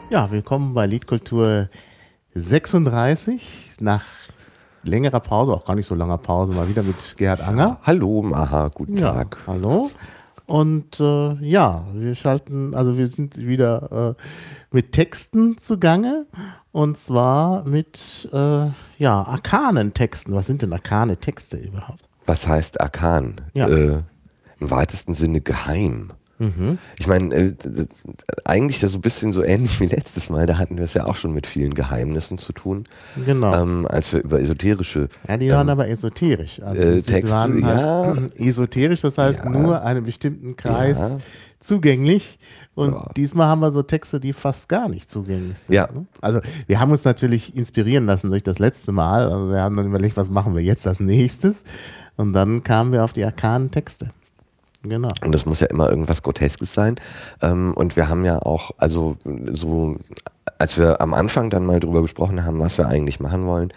Ja, willkommen bei Liedkultur 36. Nach längerer Pause, auch gar nicht so langer Pause, mal wieder mit Gerhard Anger. Hallo, Maha, guten Tag. Hallo. Und wir sind wieder mit Texten zugange. Und zwar mit arkanen Texten. Was sind denn arkane Texte überhaupt? Was heißt arkan? Ja. Im weitesten Sinne geheim. Ich meine, eigentlich so ein bisschen so ähnlich wie letztes Mal, da hatten wir es ja auch schon mit vielen Geheimnissen zu tun. Genau. Als wir über esoterische Ja, die waren aber esoterisch. Also Texte, waren halt esoterisch, das heißt nur einem bestimmten Kreis zugänglich. Und diesmal haben wir so Texte, die fast gar nicht zugänglich sind. Ja. Ne? Also wir haben uns natürlich inspirieren lassen durch das letzte Mal. Also wir haben dann überlegt, was machen wir jetzt als nächstes? Und dann kamen wir auf die arkanen Texte. Genau. Und das muss ja immer irgendwas Groteskes sein. Und wir haben ja auch, also so, als wir am Anfang dann mal drüber gesprochen haben, was wir eigentlich machen wollen,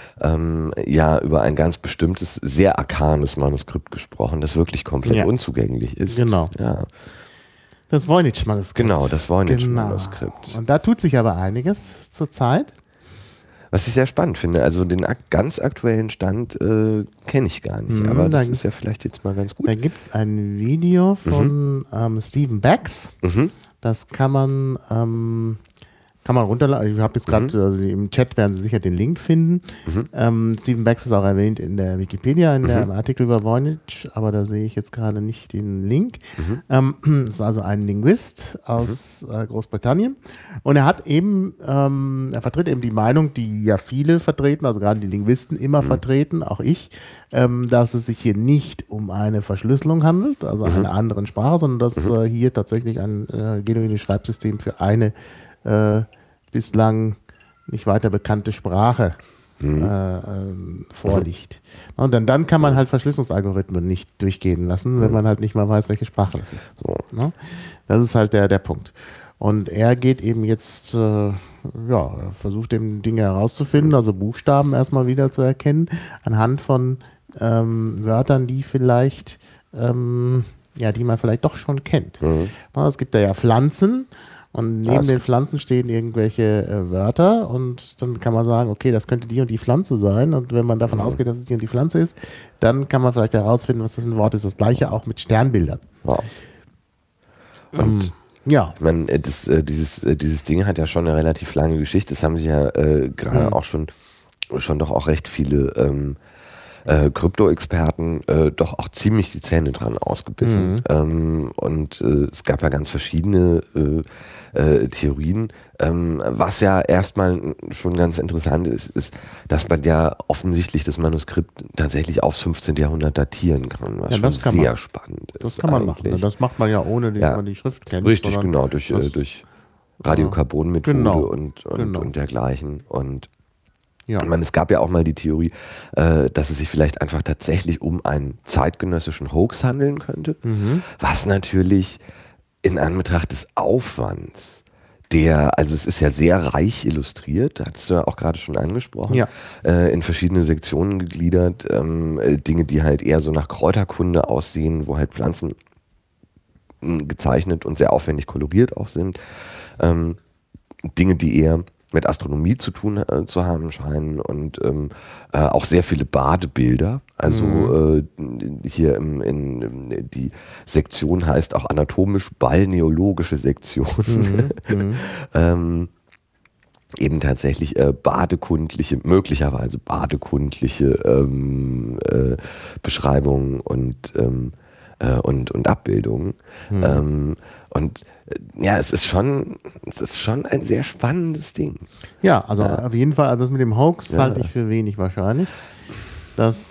über ein ganz bestimmtes, sehr arkanes Manuskript gesprochen, das wirklich komplett unzugänglich ist. Genau. Ja. Das Voynich-Manuskript. Genau, das Voynich-Manuskript. Und da tut sich aber einiges zurzeit. Was ich sehr spannend finde, also den ganz aktuellen Stand kenne ich gar nicht, aber das ist ja vielleicht jetzt mal ganz gut. Da gibt es ein Video von Stephen Becks, das kann man runterladen. Ich habe jetzt gerade, also im Chat werden Sie sicher den Link finden. Stephen Becks ist auch erwähnt in der Wikipedia, in dem Artikel über Voynich, aber da sehe ich jetzt gerade nicht den Link. Das ist also ein Linguist aus Großbritannien und er hat eben, er vertritt eben die Meinung, die ja viele vertreten, also gerade die Linguisten immer vertreten, auch ich, dass es sich hier nicht um eine Verschlüsselung handelt, also einer anderen Sprache, sondern dass hier tatsächlich ein genuines Schreibsystem für eine bislang nicht weiter bekannte Sprache vorliegt. Und dann kann man halt Verschlüsselungsalgorithmen nicht durchgehen lassen, wenn man halt nicht mal weiß, welche Sprache das ist. So, ne? Das ist halt der Punkt. Und er geht eben jetzt, versucht eben Dinge herauszufinden, also Buchstaben erstmal wieder zu erkennen, anhand von Wörtern, die vielleicht, die man vielleicht doch schon kennt. Es gibt da ja Pflanzen. Und neben den Pflanzen stehen irgendwelche Wörter und dann kann man sagen, okay, das könnte die und die Pflanze sein. Und wenn man davon ausgeht, dass es die und die Pflanze ist, dann kann man vielleicht herausfinden, was das für ein Wort ist. Das gleiche auch mit Sternbildern. Wow. Und ich meine, dieses Ding hat ja schon eine relativ lange Geschichte. Das haben sich ja gerade auch schon doch auch recht viele Krypto-Experten doch auch ziemlich die Zähne dran ausgebissen. Und es gab ja ganz verschiedene Theorien. Was ja erstmal schon ganz interessant ist, dass man ja offensichtlich das Manuskript tatsächlich aufs 15. Jahrhundert datieren kann, was schon sehr spannend ist. Das kann man machen. Das macht man ja ohne, dass man die Schrift kennt. Richtig, genau, durch Radiokarbon-Methode und dergleichen. Und ich meine, es gab ja auch mal die Theorie, dass es sich vielleicht einfach tatsächlich um einen zeitgenössischen Hoax handeln könnte, was natürlich in Anbetracht des Aufwands, also es ist ja sehr reich illustriert, hast du ja auch gerade schon angesprochen, in verschiedene Sektionen gegliedert, Dinge, die halt eher so nach Kräuterkunde aussehen, wo halt Pflanzen gezeichnet und sehr aufwendig koloriert auch sind, Dinge, die eher mit Astronomie zu tun zu haben scheinen und auch sehr viele Badebilder. Also hier die Sektion heißt auch anatomisch-balneologische Sektion. Eben tatsächlich möglicherweise badekundliche Beschreibungen und Abbildungen. Es ist schon ein sehr spannendes Ding. Ja, also auf jeden Fall, also das mit dem Hoax halte ich für wenig wahrscheinlich. Das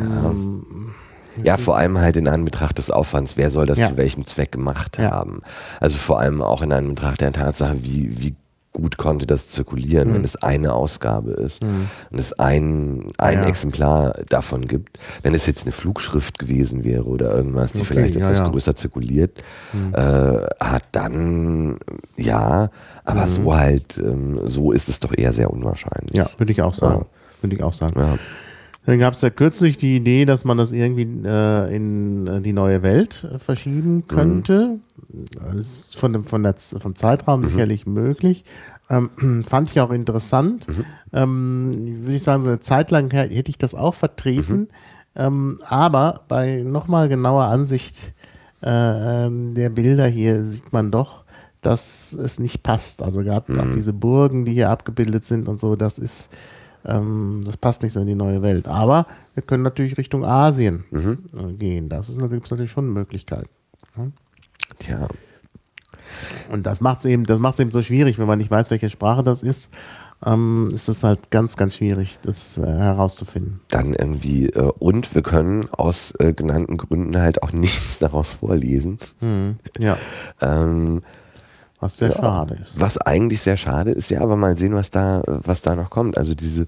vor allem halt in Anbetracht des Aufwands, wer soll das zu welchem Zweck gemacht haben. Also vor allem auch in Anbetracht der Tatsache, wie gut konnte das zirkulieren, wenn es eine Ausgabe ist und es ein Exemplar davon gibt. Wenn es jetzt eine Flugschrift gewesen wäre oder irgendwas, die vielleicht etwas größer zirkuliert hat, dann aber so ist es doch eher sehr unwahrscheinlich. Ja, würde ich auch sagen. Ja. Dann gab es ja kürzlich die Idee, dass man das irgendwie in die neue Welt verschieben könnte. das ist vom Zeitraum sicherlich möglich. Fand ich auch interessant. Würde ich sagen, so eine Zeit lang hätte ich das auch vertreten. Aber bei nochmal genauer Ansicht der Bilder hier sieht man doch, dass es nicht passt. Also gerade auch diese Burgen, die hier abgebildet sind und so, das passt nicht so in die neue Welt. Aber wir können natürlich Richtung Asien gehen. Das ist natürlich schon eine Möglichkeit. Ne? Tja. Und das macht es eben so schwierig, wenn man nicht weiß, welche Sprache das ist. Ist es halt ganz, ganz schwierig, das herauszufinden. Dann irgendwie, und wir können aus genannten Gründen halt auch nichts daraus vorlesen. Ja. Was sehr schade ist. Was eigentlich sehr schade ist, ja, aber mal sehen, was da noch kommt. Also diese,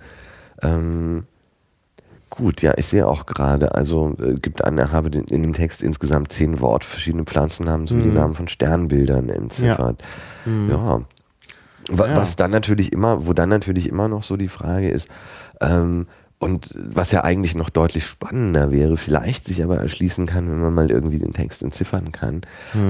gut, ja, ich sehe auch gerade, also habe in dem Text insgesamt 10 Worte, verschiedene Pflanzennamen sowie die Namen von Sternbildern entziffert. Ja. Was dann natürlich wo dann natürlich immer noch so die Frage ist, und was ja eigentlich noch deutlich spannender wäre, vielleicht sich aber erschließen kann, wenn man mal irgendwie den Text entziffern kann.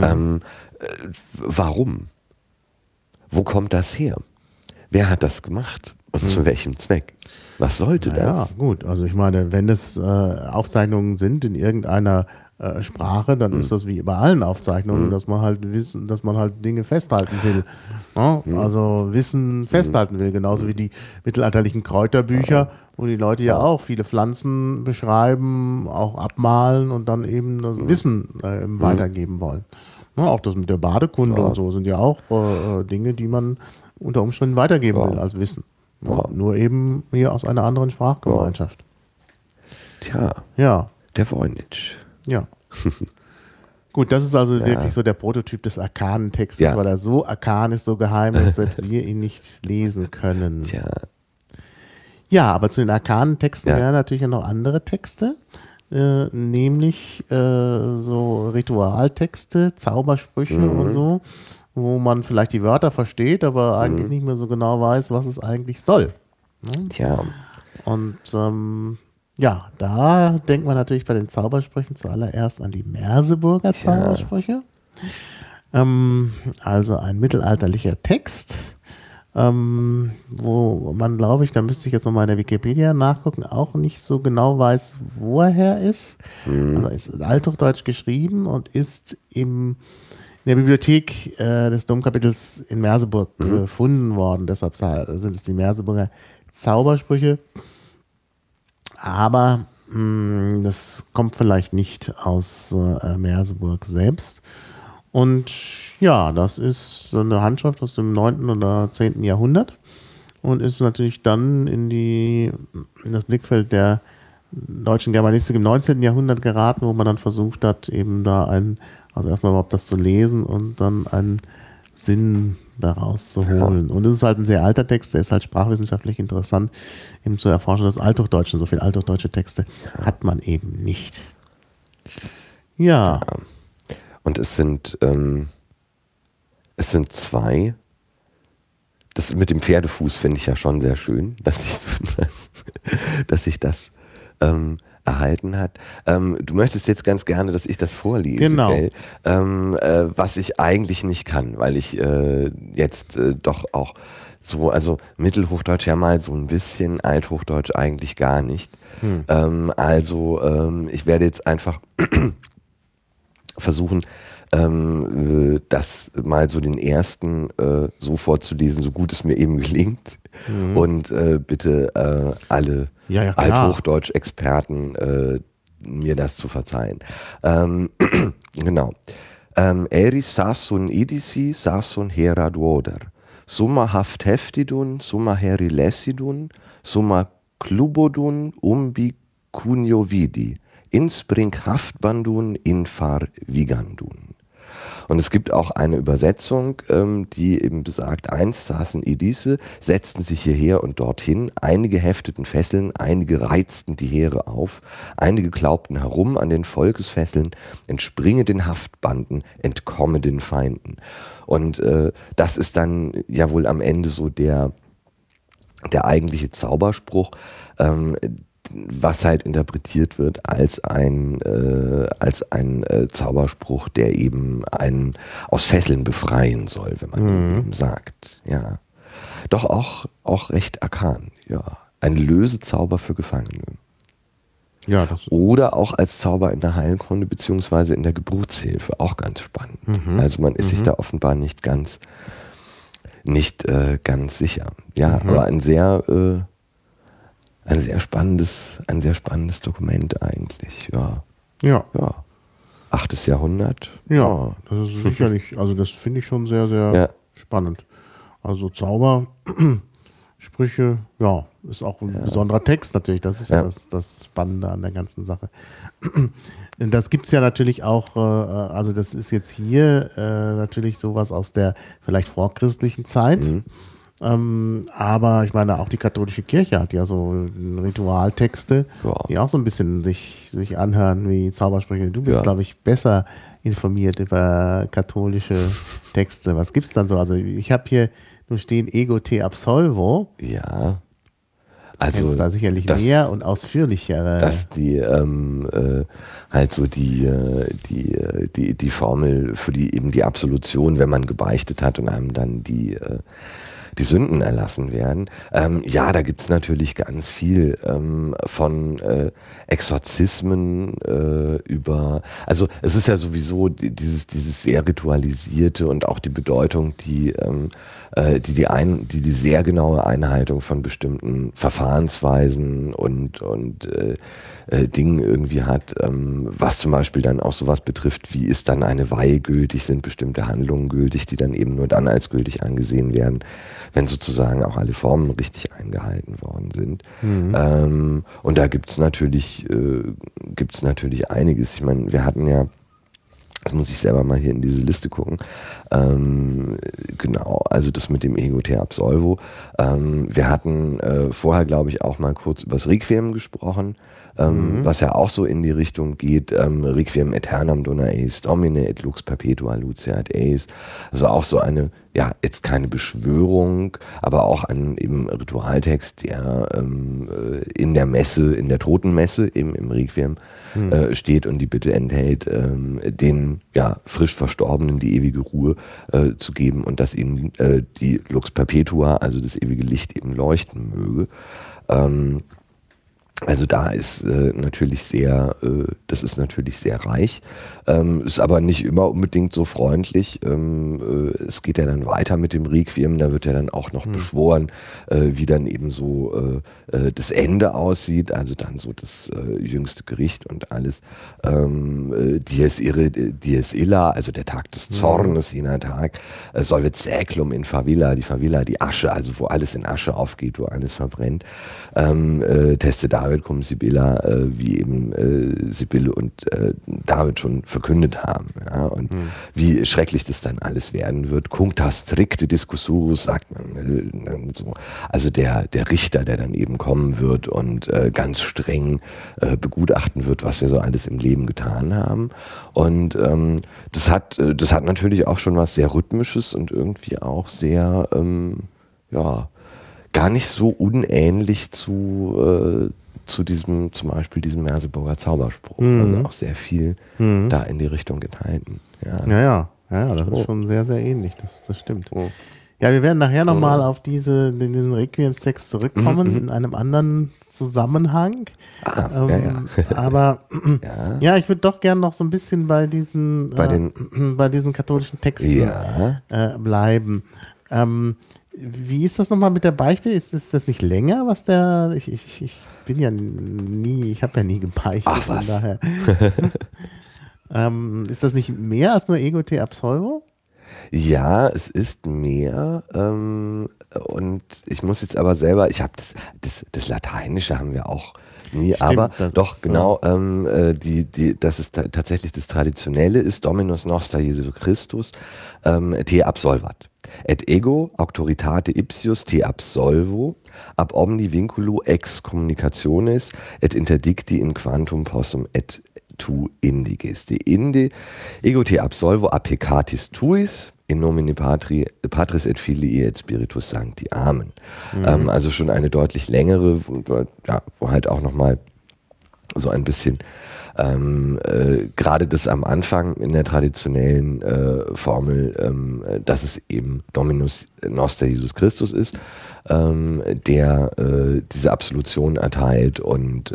Warum? Wo kommt das her? Wer hat das gemacht? Und zu welchem Zweck? Was sollte das? Ja, gut. Also ich meine, wenn es Aufzeichnungen sind in irgendeiner Sprache, dann ist das wie bei allen Aufzeichnungen, dass man halt Dinge festhalten will. Ja? Also Wissen festhalten will, genauso wie die mittelalterlichen Kräuterbücher, wo die Leute ja auch viele Pflanzen beschreiben, auch abmalen und dann eben das Wissen weitergeben wollen. Ja, auch das mit der Badekunde und so sind ja auch Dinge, die man unter Umständen weitergeben will als Wissen. Ja, nur eben hier aus einer anderen Sprachgemeinschaft. Tja, ja. Der Voynich. Ja. Gut, das ist also wirklich so der Prototyp des arkanen Textes, weil er so arkan ist, so geheim ist, dass selbst wir ihn nicht lesen können. Tja. Ja, aber zu den arkanen Texten wären natürlich noch andere Texte, nämlich so Ritualtexte, Zaubersprüche und so, wo man vielleicht die Wörter versteht, aber eigentlich nicht mehr so genau weiß, was es eigentlich soll. Ne? Tja. Und da denkt man natürlich bei den Zaubersprüchen zuallererst an die Merseburger Zaubersprüche. Also ein mittelalterlicher Text, wo man, glaube ich, da müsste ich jetzt nochmal in der Wikipedia nachgucken, auch nicht so genau weiß, wo er her ist. Also ist althochdeutsch geschrieben und ist in der Bibliothek des Domkapitels in Merseburg gefunden worden. Deshalb sind es die Merseburger Zaubersprüche. Aber das kommt vielleicht nicht aus Merseburg selbst. Und ja, das ist so eine Handschrift aus dem 9. oder 10. Jahrhundert und ist natürlich dann in das Blickfeld der deutschen Germanistik im 19. Jahrhundert geraten, wo man dann versucht hat, eben da also erstmal überhaupt das zu lesen und dann einen Sinn daraus zu holen. Und es ist halt ein sehr alter Text, der ist halt sprachwissenschaftlich interessant, eben zur Erforschung des Althochdeutschen. So viele althochdeutsche Texte hat man eben nicht. Ja. Und es sind 2. Das mit dem Pferdefuß finde ich ja schon sehr schön, dass sich das erhalten hat. Du möchtest jetzt ganz gerne, dass ich das vorlese, genau. Gell? Was ich eigentlich nicht kann, weil ich jetzt doch auch so, also Mittelhochdeutsch ja mal so ein bisschen, Althochdeutsch eigentlich gar nicht. Ich werde jetzt einfach versuchen, das mal so den ersten so vorzulesen, so gut es mir eben gelingt. Und bitte alle Althochdeutsch-Experten mir das zu verzeihen. Genau. Eris sassun idisi sassun hera duoder. Summa haft heftidun, summa heri lessidun, summa klubodun umbi cunio vidi. Inspring haftbandun infar vigandun. Und es gibt auch eine Übersetzung, die eben besagt, einst saßen Edisse, setzten sich hierher und dorthin, einige hefteten Fesseln, einige reizten die Heere auf, einige glaubten herum an den Volkesfesseln, entspringe den Haftbanden, entkomme den Feinden. Und das ist dann ja wohl am Ende so der eigentliche Zauberspruch, was halt interpretiert wird als ein Zauberspruch, der eben einen aus Fesseln befreien soll, wenn man eben sagt. Ja. Doch auch recht arkan, ja. Ein Lösezauber für Gefangene. Ja, oder auch als Zauber in der Heilkunde beziehungsweise in der Geburtshilfe, auch ganz spannend. Also man ist sich da offenbar nicht ganz sicher. Ja, aber ein sehr spannendes Dokument eigentlich. Ja. 8. Jahrhundert. Ja, das ist sicherlich, also das finde ich schon sehr, sehr spannend. Also Zaubersprüche, ja, ist auch ein besonderer Text natürlich. Das ist ja das Spannende an der ganzen Sache. Das gibt es ja natürlich auch, also das ist jetzt hier natürlich sowas aus der vielleicht vorchristlichen Zeit. Aber ich meine, auch die katholische Kirche hat ja so Ritualtexte, die auch so ein bisschen sich anhören wie Zaubersprüche. Du bist, glaube ich, besser informiert über katholische Texte. Was gibt's dann so? Also ich habe hier nur stehen Ego te absolvo. Ja. Also da sicherlich mehr und ausführlichere. Dass die halt so die Formel für die Absolution, wenn man gebeichtet hat und einem dann die Sünden erlassen werden. Da gibt es natürlich ganz viel von Exorzismen über, also es ist ja sowieso dieses sehr ritualisierte und auch die Bedeutung, die sehr genaue Einhaltung von bestimmten Verfahrensweisen und Dingen irgendwie hat, was zum Beispiel dann auch sowas betrifft, wie ist dann eine Weihe gültig, sind bestimmte Handlungen gültig, die dann eben nur dann als gültig angesehen werden, wenn sozusagen auch alle Formen richtig eingehalten worden sind. Und da gibt's natürlich einiges. Ich meine, wir hatten ja, das muss ich selber mal hier in diese Liste gucken. Genau, also das mit dem Ego te absolvo. Wir hatten vorher, glaube ich, auch mal kurz über das Requiem gesprochen, was ja auch so in die Richtung geht, Requiem aeternam dona eis Domine et lux perpetua luceat eis. Also auch so eine, jetzt keine Beschwörung, aber auch ein eben Ritualtext, der in der Messe, in der Totenmesse, eben im Requiem steht und die Bitte enthält, den frisch Verstorbenen die ewige Ruhe zu geben und dass ihnen die Lux Perpetua, also das ewige Licht, eben leuchten möge. Also da ist natürlich das ist natürlich sehr reich, ist aber nicht immer unbedingt so freundlich. Es geht ja dann weiter mit dem Requiem, da wird ja dann auch noch beschworen, wie dann eben so das Ende aussieht, also dann so das jüngste Gericht und alles. Dies illa, also der Tag des Zornes, jener Tag, solvet saeclum in favilla, die Asche, also wo alles in Asche aufgeht, wo alles verbrennt. Teste David cum Sibylla, wie eben Sibylle und David schon verkündet haben. Ja? Und wie schrecklich das dann alles werden wird. Cuncta stricte discussurus, sagt man so. Also der Richter, der dann eben kommen wird und ganz streng begutachten wird, was wir so alles im Leben getan haben. Und das hat natürlich auch schon was sehr Rhythmisches und irgendwie auch sehr, gar nicht so unähnlich zu diesem, zum Beispiel diesem Merseburger Zauberspruch. Also auch sehr viel da in die Richtung enthalten. Ja, das ist schon sehr, sehr ähnlich. Das stimmt. Ja, wir werden nachher nochmal auf den Requiem-Text zurückkommen in einem anderen Zusammenhang. Aber ich würde doch gerne noch so ein bisschen bei diesen katholischen Texten bleiben. Wie ist das nochmal mit der Beichte? Ist das nicht länger, was der... Ich bin ja nie, ich habe ja nie gebeichtet. Ach was. Daher. Ist das nicht mehr als nur Ego te absolvo? Ja, es ist mehr. Und ich muss jetzt aber selber, ich habe das Lateinische haben wir auch nie, Stimmt, aber doch genau, das ist tatsächlich das Traditionelle ist Dominus Noster Jesu Christus te absolvat. Et ego auctoritate ipsius te absolvo ab omni vinculo ex communicationis et interdicti in quantum possum et tu indiges. De inde ego te absolvo a peccatis tuis in nomine Patris et Filii et Spiritus Sancti. Amen. Also schon eine deutlich längere, wo halt auch nochmal so ein bisschen gerade das am Anfang in der traditionellen Formel, dass es eben Dominus Noster Jesus Christus ist, der diese Absolution erteilt und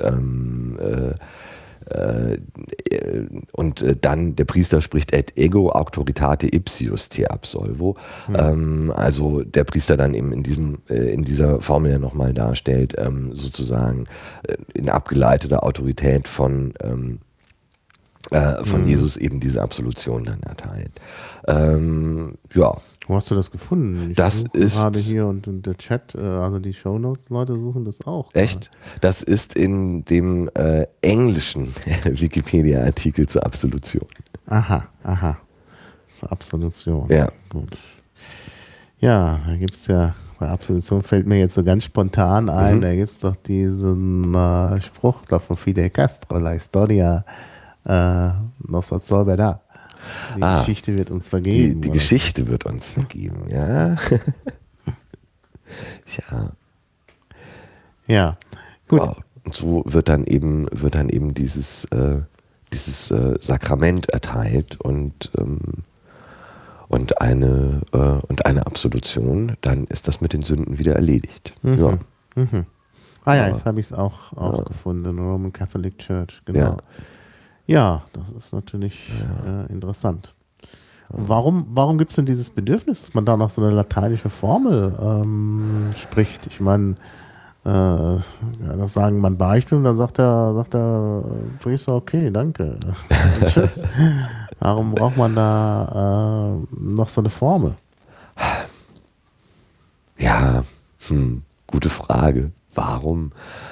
dann der Priester spricht et ego auctoritate ipsius te absolvo. Also der Priester dann eben in dieser Formel ja nochmal darstellt, sozusagen in abgeleiteter Autorität von Jesus eben diese Absolution dann erteilt. Ja. Wo hast du das gefunden? Das ist gerade hier und der Chat, also die Shownotes-Leute suchen das auch. Echt? Das ist in dem englischen Wikipedia-Artikel zur Absolution. Aha. Zur Absolution. Ja. Gut. Ja, da gibt es ja, bei Absolution fällt mir jetzt so ganz spontan ein, da gibt es doch diesen Spruch da von Fidel Castro, La Historia nos absolve da. Die Geschichte wird uns vergeben. Die Geschichte wird uns vergeben, ja. Ja, gut. Wow. Und so wird dann eben dieses Sakrament erteilt und eine Absolution, dann ist das mit den Sünden wieder erledigt. Ja. Jetzt habe ich es auch gefunden, Roman Catholic Church, genau. Ja, das ist natürlich interessant. Und warum gibt es denn dieses Bedürfnis, dass man da noch so eine lateinische Formel spricht? Ich meine, das sagen man beichtet und dann sagt der Priester, okay, danke. Tschüss. Warum braucht man da noch so eine Formel? Ja, gute Frage. Warum?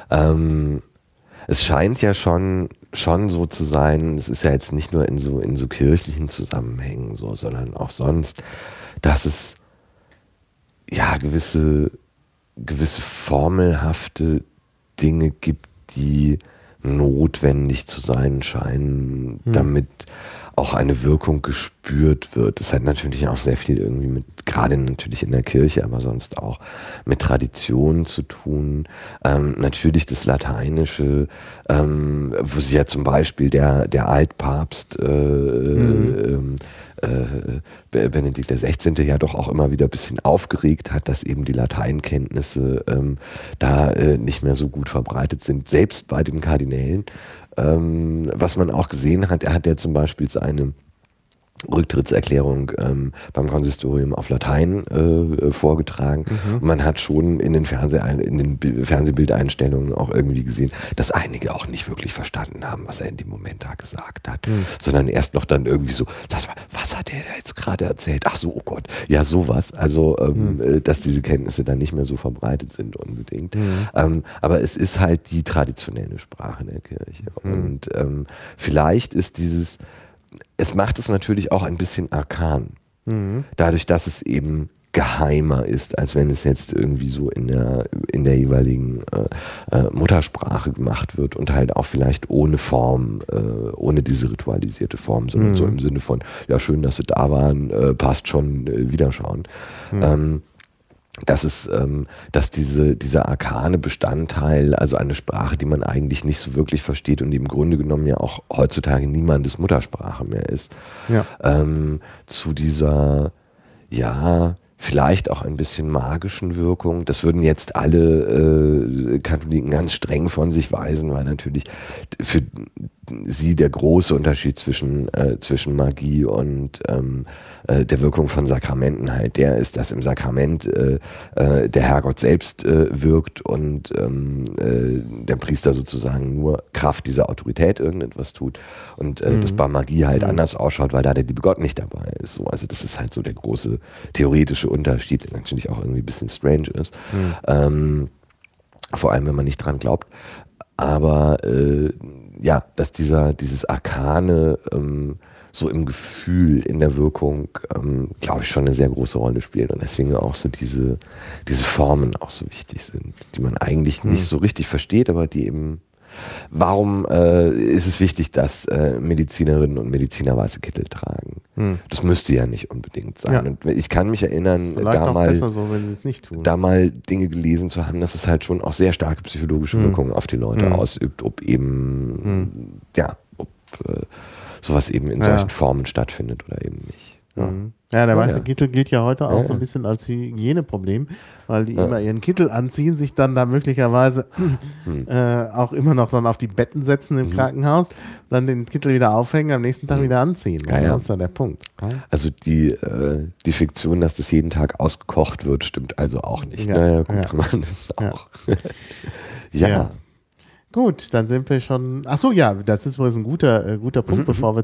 Es scheint ja schon so zu sein, es ist ja jetzt nicht nur in so kirchlichen Zusammenhängen so, sondern auch sonst, dass es ja gewisse formelhafte Dinge gibt, die notwendig zu sein scheinen, damit auch eine Wirkung gespürt wird. Das hat natürlich auch sehr viel irgendwie gerade natürlich in der Kirche, aber sonst auch mit Traditionen zu tun. Natürlich das Lateinische, wo sich ja zum Beispiel der Altpapst Benedikt XVI. Ja doch auch immer wieder ein bisschen aufgeregt hat, dass eben die Lateinkenntnisse da nicht mehr so gut verbreitet sind, selbst bei den Kardinälen. Was man auch gesehen hat, er hat ja zum Beispiel seine Rücktrittserklärung beim Konsistorium auf Latein vorgetragen. Und man hat schon in den Fernsehbildeinstellungen auch irgendwie gesehen, dass einige auch nicht wirklich verstanden haben, was er in dem Moment da gesagt hat, sondern erst noch dann irgendwie so, sag mal, was hat er da jetzt gerade erzählt? Ach so, oh Gott, ja sowas. Also, dass diese Kenntnisse dann nicht mehr so verbreitet sind unbedingt. Aber es ist halt die traditionelle Sprache der Kirche. Und vielleicht ist es macht es natürlich auch ein bisschen arkan. Dadurch, dass es eben geheimer ist, als wenn es jetzt irgendwie so in der jeweiligen Muttersprache gemacht wird und halt auch vielleicht ohne Form, ohne diese ritualisierte Form, sondern so im Sinne von, ja schön, dass Sie da waren, passt schon, wiederschauen. Dass dieser arkane Bestandteil, also eine Sprache, die man eigentlich nicht so wirklich versteht und die im Grunde genommen ja auch heutzutage niemandes Muttersprache mehr ist, zu dieser, ja, vielleicht auch ein bisschen magischen Wirkung. Das würden jetzt alle Katholiken ganz streng von sich weisen, weil natürlich für sie der große Unterschied zwischen Magie und der Wirkung von Sakramenten halt der ist, dass im Sakrament der Herrgott selbst wirkt und der Priester sozusagen nur Kraft dieser Autorität irgendetwas tut und das bei Magie halt anders ausschaut, weil da der liebe Gott nicht dabei ist. So, also das ist halt so der große theoretische Unterschied, der natürlich auch irgendwie ein bisschen strange ist. Vor allem, wenn man nicht dran glaubt. Aber ja, dass dieses Arkane so im Gefühl, in der Wirkung, glaube ich, schon eine sehr große Rolle spielt und deswegen auch so diese Formen auch so wichtig sind, die man eigentlich nicht so richtig versteht, aber die eben, warum ist es wichtig, dass Medizinerinnen und Mediziner weiße Kittel tragen? Das müsste ja nicht unbedingt sein. Ja. Und ich kann mich erinnern, da mal Dinge gelesen zu haben, dass es halt schon auch sehr starke psychologische Wirkungen auf die Leute ausübt, ob eben, sowas eben in solchen Formen stattfindet oder eben nicht. Ja, der weiße Kittel gilt ja heute auch so ein bisschen als Hygieneproblem, weil die immer ihren Kittel anziehen, sich dann da möglicherweise auch immer noch dann auf die Betten setzen im Krankenhaus, dann den Kittel wieder aufhängen, am nächsten Tag wieder anziehen. Das ist dann der Punkt. Also die Fiktion, dass das jeden Tag ausgekocht wird, stimmt also auch nicht. Naja, gut, man ist auch. Ja. Gut, dann sind wir schon. Achso, ja, das ist übrigens ein guter Punkt, bevor wir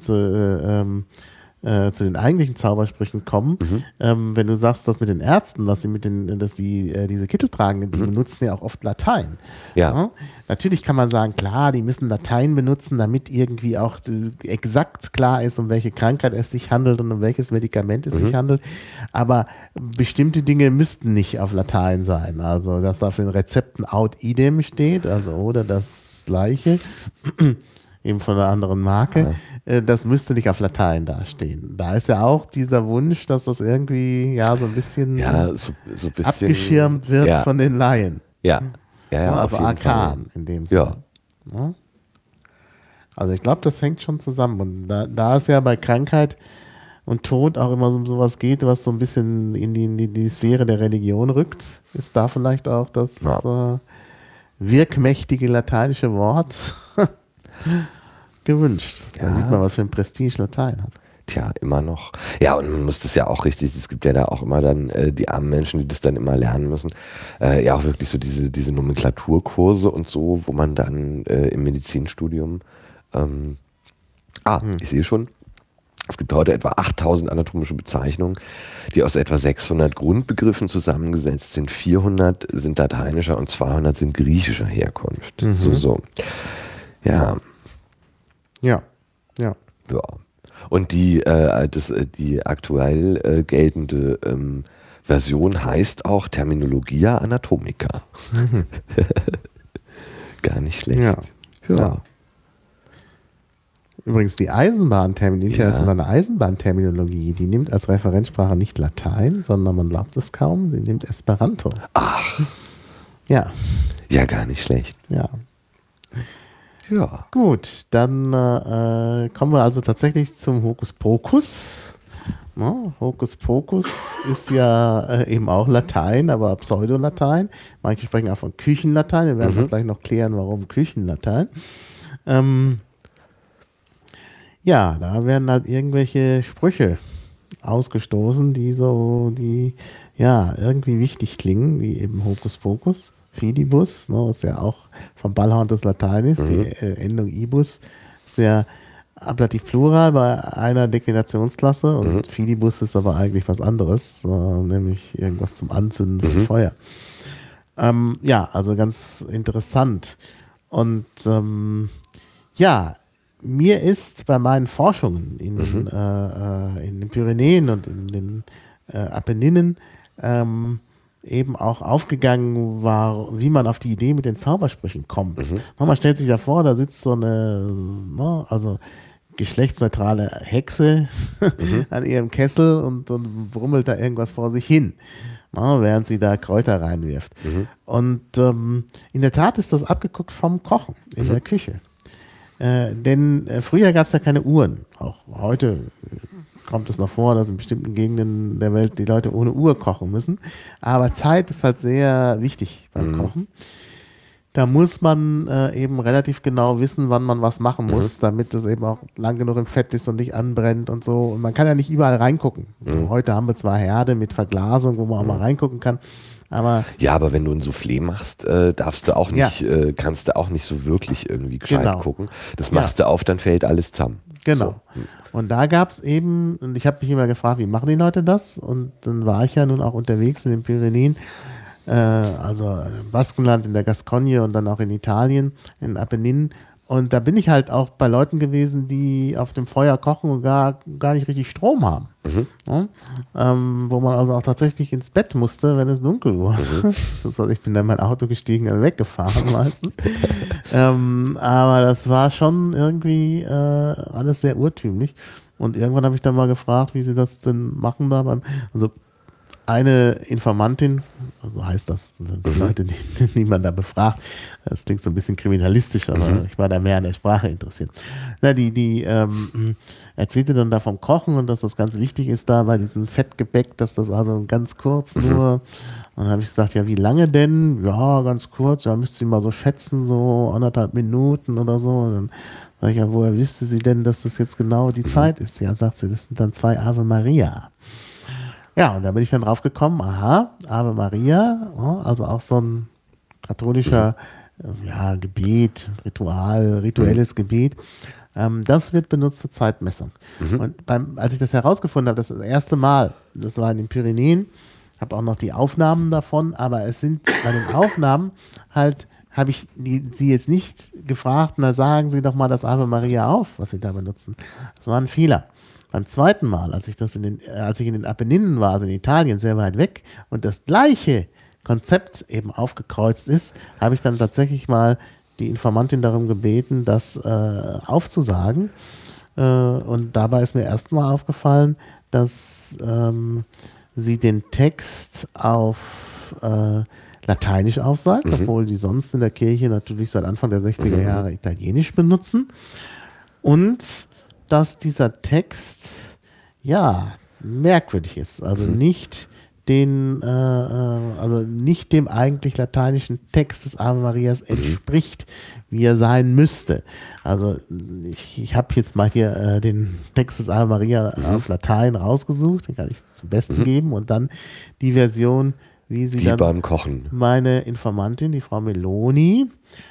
zu den eigentlichen Zaubersprüchen kommen. Wenn du sagst, dass mit den Ärzten, dass die diese Kittel tragen, die benutzen ja auch oft Latein. Ja. Natürlich kann man sagen, klar, die müssen Latein benutzen, damit irgendwie auch exakt klar ist, um welche Krankheit es sich handelt und um welches Medikament es sich handelt. Aber bestimmte Dinge müssten nicht auf Latein sein. Also, dass auf den Rezepten aut idem steht, also oder das Gleiche, eben von einer anderen Marke. Das müsste nicht auf Latein dastehen. Da ist ja auch dieser Wunsch, dass das irgendwie so ein bisschen, so ein bisschen abgeschirmt wird von den Laien. Also arkan in dem Sinne. Ja. Also ich glaube, das hängt schon zusammen. Und da es ja bei Krankheit und Tod auch immer so was geht, was so ein bisschen in die Sphäre der Religion rückt, ist da vielleicht auch das wirkmächtige lateinische Wort gewünscht. Da sieht man, was für ein Prestige Latein hat. Tja, immer noch. Ja, und man muss das ja auch richtig, es gibt ja da auch immer dann die armen Menschen, die das dann immer lernen müssen. Ja, auch wirklich so diese Nomenklaturkurse und so, wo man dann im Medizinstudium ich sehe schon, es gibt heute etwa 8000 anatomische Bezeichnungen, die aus etwa 600 Grundbegriffen zusammengesetzt sind. 400 sind lateinischer und 200 sind griechischer Herkunft. So. Ja. Ja. Und die aktuell geltende Version heißt auch Terminologia Anatomica. Gar nicht schlecht. Ja. Übrigens die Eisenbahnterminologie, die nimmt als Referenzsprache nicht Latein, sondern man glaubt es kaum, sie nimmt Esperanto. Ach. Ja. Ja, gar nicht schlecht. Ja. Gut, dann kommen wir also tatsächlich zum Hokuspokus. Hokuspokus ist ja eben auch Latein, aber Pseudolatein. Manche sprechen auch von Küchenlatein. Wir werden gleich noch klären, warum Küchenlatein. Da werden halt irgendwelche Sprüche ausgestoßen, die irgendwie wichtig klingen, wie eben Hokuspokus. Fidibus, was ja auch vom Ballhorn des Latein ist, die Endung Ibus ist ja ablativ Plural bei einer Deklinationsklasse und Fidibus ist aber eigentlich was anderes, nämlich irgendwas zum Anzünden von Feuer. Also ganz interessant. Und mir ist bei meinen Forschungen in den Pyrenäen und in den Apenninen eben auch aufgegangen war, wie man auf die Idee mit den Zaubersprüchen kommt. Man stellt sich da vor, da sitzt so eine geschlechtsneutrale Hexe an ihrem Kessel und brummelt da irgendwas vor sich hin, während sie da Kräuter reinwirft. Und in der Tat ist das abgeguckt vom Kochen in der Küche. Denn früher gab es ja keine Uhren. Auch heute kommt es noch vor, dass in bestimmten Gegenden der Welt die Leute ohne Uhr kochen müssen. Aber Zeit ist halt sehr wichtig beim Kochen. Da muss man eben relativ genau wissen, wann man was machen muss, damit es eben auch lang genug im Fett ist und nicht anbrennt und so. Und man kann ja nicht überall reingucken. Heute haben wir zwar Herde mit Verglasung, wo man auch mal reingucken kann. Aber wenn du ein Soufflé machst, darfst du auch nicht, kannst du auch nicht so wirklich irgendwie gescheit gucken. Das machst du auf, dann fällt alles zusammen. Genau. So. Und da gab es eben, und ich habe mich immer gefragt, wie machen die Leute das? Und dann war ich ja nun auch unterwegs in den Pyrenäen, also im Baskenland, in der Gascogne und dann auch in Italien, in den Apenninen. Und da bin ich halt auch bei Leuten gewesen, die auf dem Feuer kochen und gar nicht richtig Strom haben. Ja? Wo man also auch tatsächlich ins Bett musste, wenn es dunkel wurde. Also ich bin dann in mein Auto gestiegen und weggefahren meistens. Aber das war schon irgendwie alles sehr urtümlich. Und irgendwann habe ich dann mal gefragt, wie sie das denn machen da also eine Informantin, so heißt das, sind die Leute, die man da befragt. Das klingt so ein bisschen kriminalistisch, aber ich war da mehr an der Sprache interessiert. Na, die erzählte dann da vom Kochen und dass das ganz wichtig ist da bei diesem Fettgebäck, dass das also ganz kurz nur. Und dann habe ich gesagt, ja, wie lange denn? Ja, ganz kurz, ja, müsste ich mal so schätzen, so 1,5 Minuten oder so. Und dann sag ich, ja, woher wüsste sie denn, dass das jetzt genau die Zeit ist? Ja, sagt sie, das sind dann 2 Ave Maria. Ja, und da bin ich dann drauf gekommen, aha, Ave Maria, also auch so ein katholischer Gebet, rituelles Gebet. Das wird benutzt zur Zeitmessung. Und als ich das herausgefunden habe, das erste Mal, das war in den Pyrenäen, habe auch noch die Aufnahmen davon, aber es sind bei den Aufnahmen halt, habe ich sie jetzt nicht gefragt, na sagen Sie doch mal das Ave Maria auf, was Sie da benutzen. Das war ein Fehler. Beim zweiten Mal, als ich in den Apenninen war, also in Italien, sehr weit weg, und das gleiche Konzept eben aufgekreuzt ist, habe ich dann tatsächlich mal die Informantin darum gebeten, das aufzusagen. Und dabei ist mir erstmal aufgefallen, dass sie den Text auf Lateinisch aufsagt, obwohl die sonst in der Kirche natürlich seit Anfang der 60er Jahre Italienisch benutzen. Und dass dieser Text merkwürdig ist, also nicht dem eigentlich lateinischen Text des Ave Marias entspricht, wie er sein müsste. Also ich habe jetzt mal hier den Text des Ave Maria auf Latein rausgesucht, den kann ich zum Besten geben, und dann die Version, wie sie dann beim Kochen, meine Informantin, die Frau Meloni,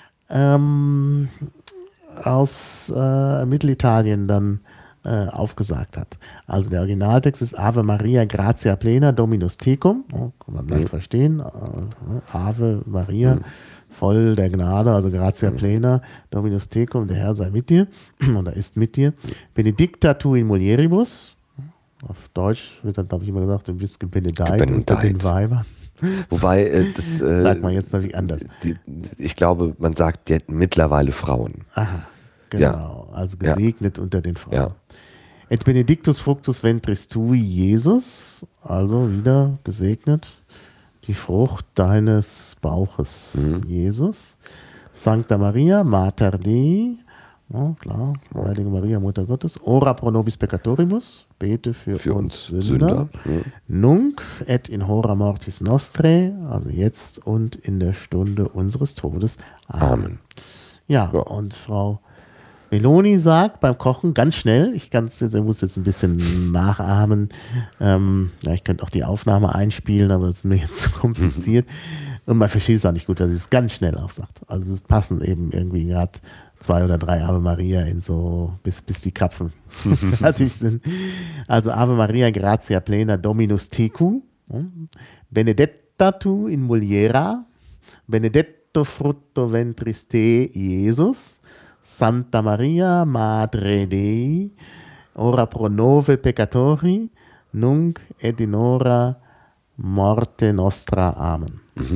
aus Mittelitalien dann aufgesagt hat. Also der Originaltext ist Ave Maria Gratia Plena Dominus Tecum, kann man leicht verstehen, Ave Maria, voll der Gnade, also Gratia Plena Dominus Tecum, der Herr sei mit dir oder ist mit dir. Benedicta tu in mulieribus, auf Deutsch wird dann, glaube ich, immer gesagt, du bist gebenedeit unter den Weibern. Wobei, das sagt man jetzt natürlich anders. Ich glaube, man sagt jetzt mittlerweile Frauen. Aha, genau. Also gesegnet unter den Frauen. Ja. Et benedictus fructus ventris tui, Jesus, also wieder gesegnet, die Frucht deines Bauches, Jesus. Sancta Maria, Mater Dei, klar, Heilige Maria, Mutter Gottes. Ora pro nobis peccatoribus, bete für uns Sünder. Nunc et in hora mortis nostrae, also jetzt und in der Stunde unseres Todes. Amen. Ja, und Frau Meloni sagt beim Kochen ganz schnell, ich muss jetzt ein bisschen nachahmen, ich könnte auch die Aufnahme einspielen, aber das ist mir jetzt zu kompliziert. Und man versteht es auch nicht gut, dass sie es ganz schnell aufsagt. Also es passen eben irgendwie gerade 2 oder 3 Ave Maria in so, bis die Krapfen fertig sind. Also Ave Maria Gratia Plena Dominus Tecum, Benedetta tu in muliera, Benedetto frutto ventris te, Jesus, Santa Maria Madre Dei, ora pro nove peccatori, nunc et in hora morte nostra. Amen.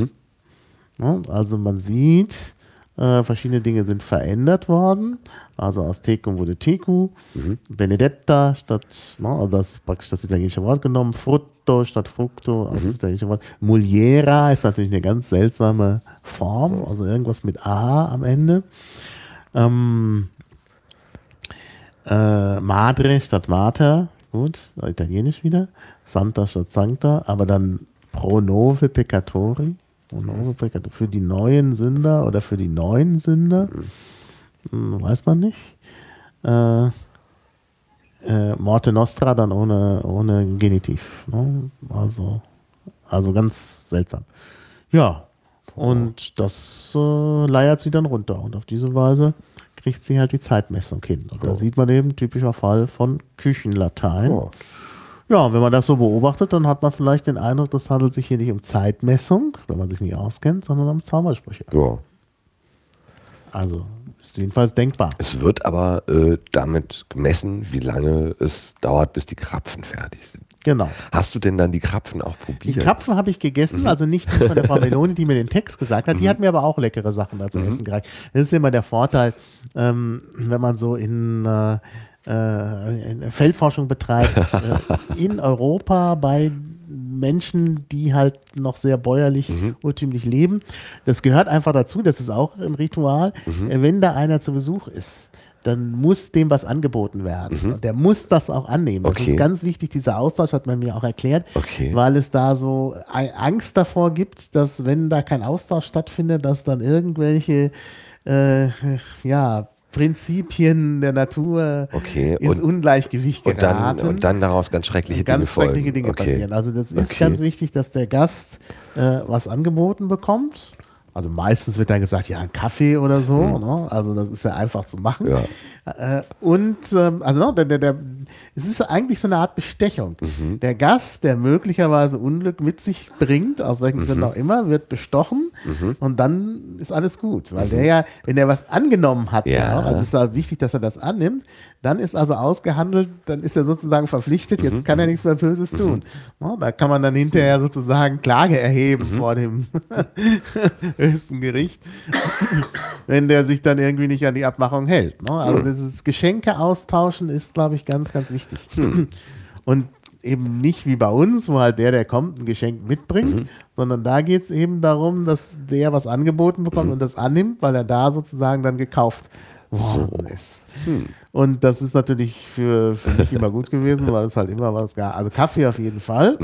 Also man sieht, verschiedene Dinge sind verändert worden. Also aus Tecum wurde Tecu, Benedetta also das ist praktisch das italienische Wort genommen, Frutto statt Fructo, also das italienische Wort. Muliera ist natürlich eine ganz seltsame Form, also irgendwas mit A am Ende. Madre statt Mater, gut, italienisch wieder, Santa statt Sancta, aber dann pro nove peccatori, für die neuen Sünder oder für die neuen Sünder, weiß man nicht. Morte Nostra dann ohne Genitiv, ne? Also ganz seltsam. Ja, und das leiert sie dann runter. Und auf diese Weise kriegt sie halt die Zeitmessung hin. Und da sieht man eben, typischer Fall von Küchenlatein. Ja, wenn man das so beobachtet, dann hat man vielleicht den Eindruck, das handelt sich hier nicht um Zeitmessung, wenn man sich nicht auskennt, sondern um Zaubersprüche. Ja. Also Ist jedenfalls denkbar. Es wird aber damit gemessen, wie lange es dauert, bis die Krapfen fertig sind. Genau. Hast du denn dann die Krapfen auch probiert? Die Krapfen habe ich gegessen, also nicht die von der Frau Meloni, die mir den Text gesagt hat. Die hat mir aber auch leckere Sachen dazu essen gereicht. Das ist immer der Vorteil, wenn man so in Feldforschung betreibt, in Europa bei Menschen, die halt noch sehr bäuerlich, urtümlich leben. Das gehört einfach dazu, das ist auch ein Ritual. Wenn da einer zu Besuch ist, dann muss dem was angeboten werden. Und der muss das auch annehmen. Das ist ganz wichtig, dieser Austausch hat man mir auch erklärt, weil es da so Angst davor gibt, dass wenn da kein Austausch stattfindet, dass dann irgendwelche Prinzipien der Natur ins Ungleichgewicht geraten. Und dann daraus ganz schreckliche Dinge passieren. Also das ist ganz wichtig, dass der Gast was angeboten bekommt. Also meistens wird dann gesagt, ja, ein Kaffee oder so. Ne? Also das ist ja einfach zu machen. Ja. Es ist eigentlich so eine Art Bestechung. Der Gast, der möglicherweise Unglück mit sich bringt, aus welchen Gründen auch immer, wird bestochen und dann ist alles gut. Weil der ja, wenn er was angenommen hat, also es ist halt wichtig, dass er das annimmt, dann ist also ausgehandelt, dann ist er sozusagen verpflichtet, jetzt kann er nichts mehr Böses tun. No, da kann man dann hinterher sozusagen Klage erheben vor dem höchsten Gericht, wenn der sich dann irgendwie nicht an die Abmachung hält. No? Also dieses Geschenke austauschen ist, glaube ich, ganz, ganz wichtig. Und eben nicht wie bei uns, wo halt der kommt, ein Geschenk mitbringt, sondern da geht es eben darum, dass der was angeboten bekommt und das annimmt, weil er da sozusagen dann gekauft worden ist. Und das ist natürlich für mich immer gut gewesen, weil es halt immer was gab. Also Kaffee auf jeden Fall.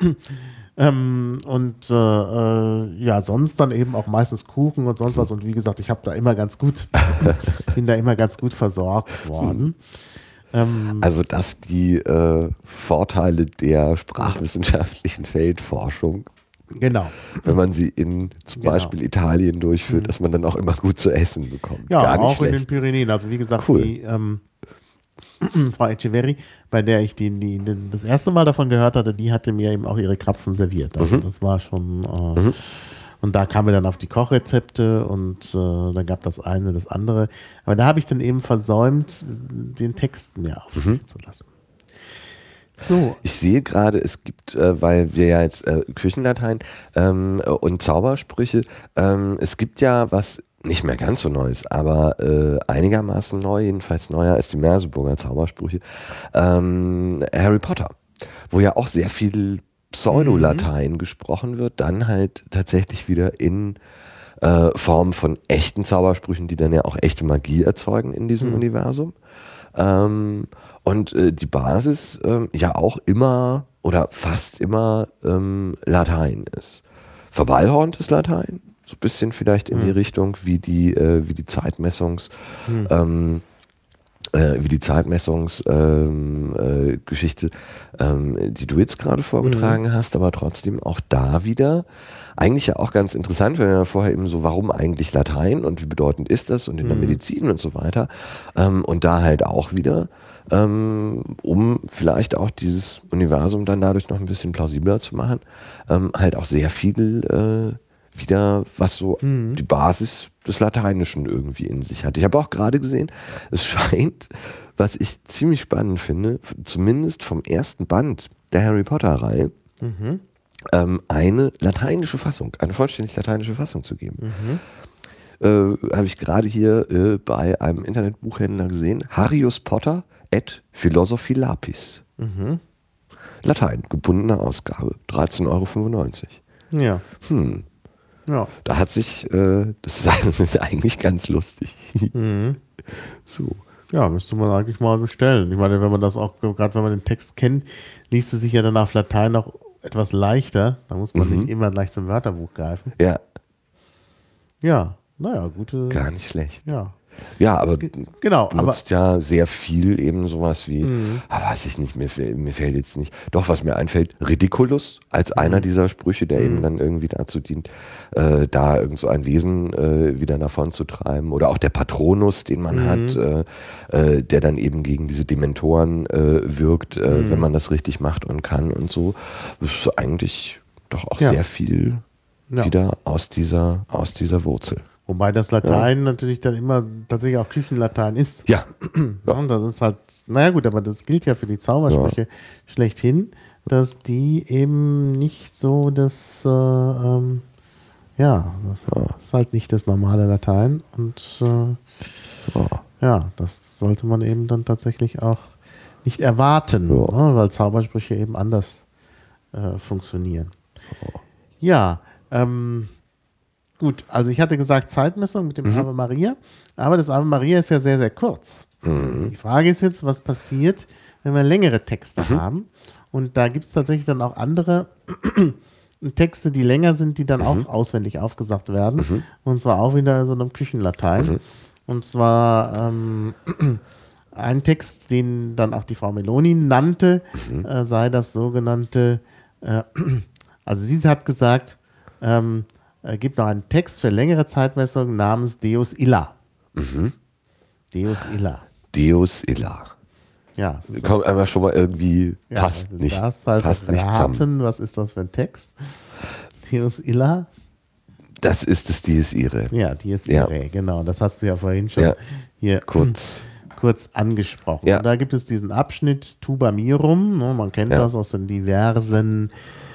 Sonst dann eben auch meistens Kuchen und sonst was. Und wie gesagt, ich habe da immer bin da immer ganz gut versorgt worden. Also dass die Vorteile der sprachwissenschaftlichen Feldforschung, wenn man sie in zum Beispiel Italien durchführt, dass man dann auch immer gut zu essen bekommt. Ja, auch schlecht. In den Pyrenäen. Also wie gesagt, die Frau Echeverri, bei der ich das erste Mal davon gehört hatte, die hatte mir eben auch ihre Krapfen serviert. Also das war schon und da kamen wir dann auf die Kochrezepte und dann gab das eine, das andere. Aber da habe ich dann eben versäumt, den Text mir aufschreiben zu lassen. So. Ich sehe gerade, es gibt, weil wir ja jetzt Küchenlatein und Zaubersprüche, es gibt ja was nicht mehr ganz so Neues, aber einigermaßen neu, jedenfalls neuer als die Merseburger Zaubersprüche, Harry Potter, wo ja auch sehr viel Pseudolatein gesprochen wird, dann halt tatsächlich wieder in Form von echten Zaubersprüchen, die dann ja auch echte Magie erzeugen in diesem Universum. Und die Basis ja auch immer oder fast immer Latein ist. Verballhorntes Latein, so ein bisschen vielleicht in die Richtung wie die Zeitmessungsgeschichte, die du jetzt gerade vorgetragen hast, aber trotzdem auch da wieder eigentlich ja auch ganz interessant, weil wir ja vorher eben so, warum eigentlich Latein und wie bedeutend ist das und in der Medizin und so weiter, und da halt auch wieder um vielleicht auch dieses Universum dann dadurch noch ein bisschen plausibler zu machen, halt auch sehr viel wieder, was so die Basis des Lateinischen irgendwie in sich hat. Ich habe auch gerade gesehen, es scheint, was ich ziemlich spannend finde, zumindest vom ersten Band der Harry Potter-Reihe, eine lateinische Fassung, eine vollständig lateinische Fassung zu geben. Habe ich gerade hier bei einem Internetbuchhändler gesehen, Harius Potter et Philosophy Lapis. Latein, gebundene Ausgabe, 13,95 €. Ja. Ja. Da hat sich, das ist eigentlich ganz lustig. So. Ja, müsste man eigentlich mal bestellen. Ich meine, wenn man das auch, gerade wenn man den Text kennt, liest es sich ja dann auf Latein auch etwas leichter. Da muss man nicht immer gleich zum Wörterbuch greifen. Ja. Ja, naja, gute. Gar nicht schlecht. Ja. Ja, aber genau, benutzt ja sehr viel eben sowas wie, weiß ich nicht, mir fällt jetzt nicht, doch was mir einfällt, Ridiculus als einer dieser Sprüche, der eben dann irgendwie dazu dient, da irgend so ein Wesen wieder davon zu treiben, oder auch der Patronus, den man hat, der dann eben gegen diese Dementoren wirkt, wenn man das richtig macht und kann und so. Das ist eigentlich doch auch sehr viel wieder aus dieser Wurzel. Wobei das Latein natürlich dann immer tatsächlich auch Küchenlatein ist. Ja. Und das ist halt, naja gut, aber das gilt ja für die Zaubersprüche schlechthin, dass die eben nicht so das, das ist halt nicht das normale Latein. Und das sollte man eben dann tatsächlich auch nicht erwarten, weil Zaubersprüche eben anders funktionieren. Ja, gut, also ich hatte gesagt Zeitmessung mit dem Ave Maria, aber das Ave Maria ist ja sehr, sehr kurz. Die Frage ist jetzt, was passiert, wenn wir längere Texte haben? Und da gibt es tatsächlich dann auch andere Texte, die länger sind, die dann auch auswendig aufgesagt werden. Und zwar auch wieder in so einem Küchenlatein. Und zwar ein Text, den dann auch die Frau Meloni nannte, sei das sogenannte, also sie hat gesagt, gibt noch einen Text für längere Zeitmessung namens Deus Illa. Deus Illa. Deus Illa. Ja. Kommt einfach schon mal irgendwie, passt nicht. Du darfst halt passt nicht zusammen. was ist das für ein Text? Deus Illa. Das ist das Dies Irae. Ja, Dies Irae, genau. Das hast du ja vorhin schon hier kurz angesprochen. Ja. Und da gibt es diesen Abschnitt Tuba Mirum. Ne, man kennt das aus den diversen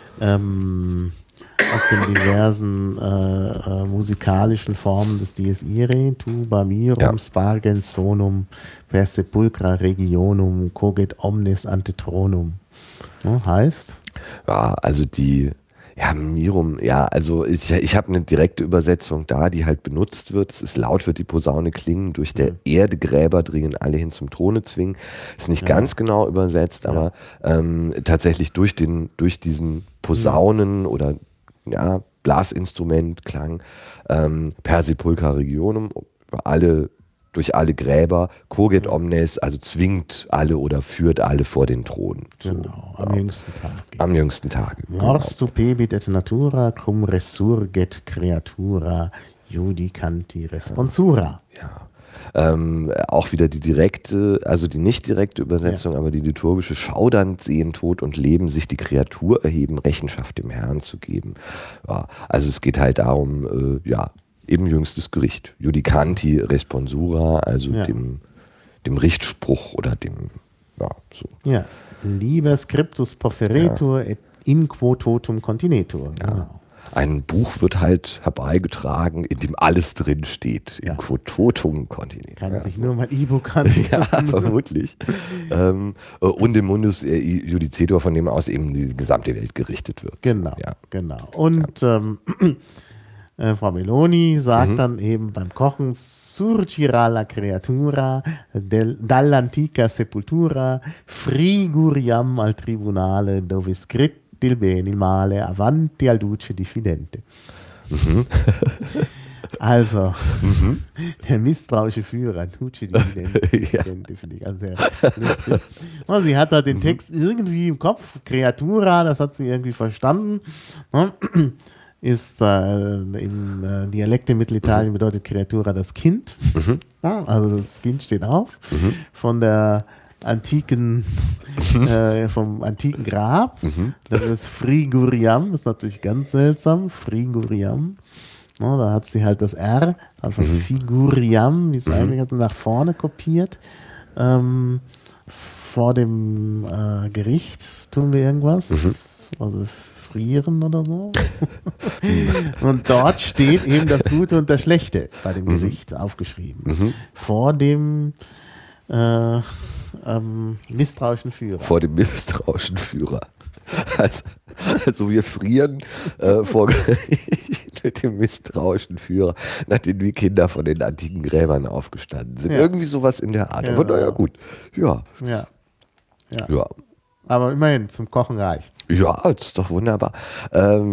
musikalischen Formen des Dies Irae, Tuba Mirum, Spargens Sonum, per sepulcra regionum, coget omnes ante tronum. Heißt? Ja, also Mirum, also ich habe eine direkte Übersetzung da, die halt benutzt wird. Es ist laut, wird die Posaune klingen, durch der Erde Gräber dringen, alle hin zum Throne zwingen. Ist nicht ganz genau übersetzt, aber tatsächlich durch diesen Posaunen oder Blasinstrument, Klang, per sepulcra regionum, durch alle Gräber, coget omnes, also zwingt alle oder führt alle vor den Thron. Genau, am jüngsten Tag. Am jüngsten Tag. Mors supebit et natura, cum resurget creatura, judicanti responsura. Ja. Auch wieder die direkte, also die nicht direkte Übersetzung, aber die liturgische: Schaudernd sehen Tod und Leben, sich die Kreatur erheben, Rechenschaft dem Herrn zu geben. Ja, also es geht halt darum, eben jüngstes Gericht. Judicanti responsura, also dem Richtspruch oder dem, so. Ja, liber scriptus porferetur et in quo totum continetur. Genau. Ein Buch wird halt herbeigetragen, in dem alles drin steht. In quo totum continetur. Kann sich nur mal E-Book handeln. Ja, vermutlich. Und im Mundus Judicetur, von dem aus eben die gesamte Welt gerichtet wird. Genau, genau. Und Frau Meloni sagt dann eben beim Kochen: Surgirà la creatura dall'antica sepultura, friguriam al tribunale dove scritti il bene il male avanti al duce diffidente. Also, der misstrauische Führer, Duce diffidente, finde ich ganz sehr lustig. Und sie hat halt den Text irgendwie im Kopf, Creatura, das hat sie irgendwie verstanden. Ist im Dialekt in Mittelitalien bedeutet Creatura das Kind. Also das Kind steht auf von der antiken, vom antiken Grab. Das ist Friguriam, das ist natürlich ganz seltsam. Friguriam. Da hat sie halt das R, also Figuriam, wie es eigentlich hat, nach vorne kopiert. Vor dem Gericht tun wir irgendwas. Also frieren oder so. Und dort steht eben das Gute und das Schlechte bei dem Gericht aufgeschrieben. Vor dem misstrauischen Führer. Vor dem misstrauischen Führer. Also wir frieren vor Gericht mit dem misstrauischen Führer, nachdem die Kinder von den antiken Gräbern aufgestanden sind. Irgendwie sowas in der Art. Aber naja, gut. Ja. Aber immerhin, zum Kochen reicht's. Ja, das ist doch wunderbar. Gar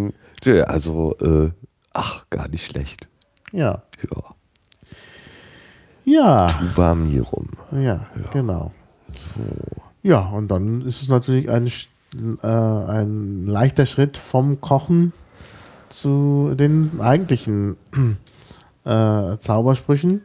nicht schlecht. Ja. Tuba Mirum. Ja, genau. So. Ja, und dann ist es natürlich ein leichter Schritt vom Kochen zu den eigentlichen Zaubersprüchen.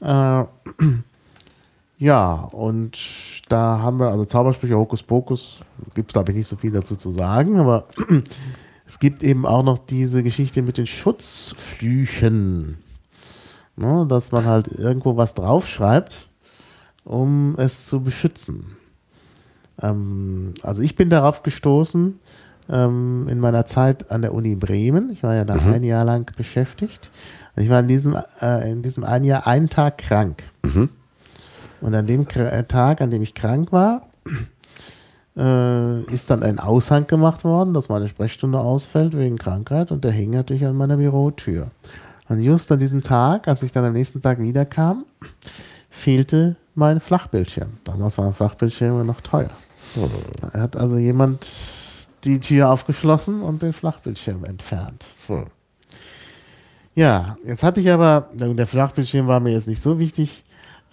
Und da haben wir, also Zaubersprüche, Hokuspokus, gibt es glaube ich nicht so viel dazu zu sagen, aber es gibt eben auch noch diese Geschichte mit den Schutzflüchen. Ne, dass man halt irgendwo was draufschreibt, um es zu beschützen. Also ich bin darauf gestoßen in meiner Zeit an der Uni Bremen. Ich war ja da ein Jahr lang beschäftigt. Und ich war in diesem einen Jahr einen Tag krank. Und an dem Tag, an dem ich krank war, ist dann ein Aushang gemacht worden, dass meine Sprechstunde ausfällt wegen Krankheit, und der hing natürlich an meiner Bürotür. Und just an diesem Tag, als ich dann am nächsten Tag wiederkam, fehlte mein Flachbildschirm. Damals waren Flachbildschirme noch teuer. Da hat also jemand die Tür aufgeschlossen und den Flachbildschirm entfernt. Ja, jetzt hatte ich aber, der Flachbildschirm war mir jetzt nicht so wichtig.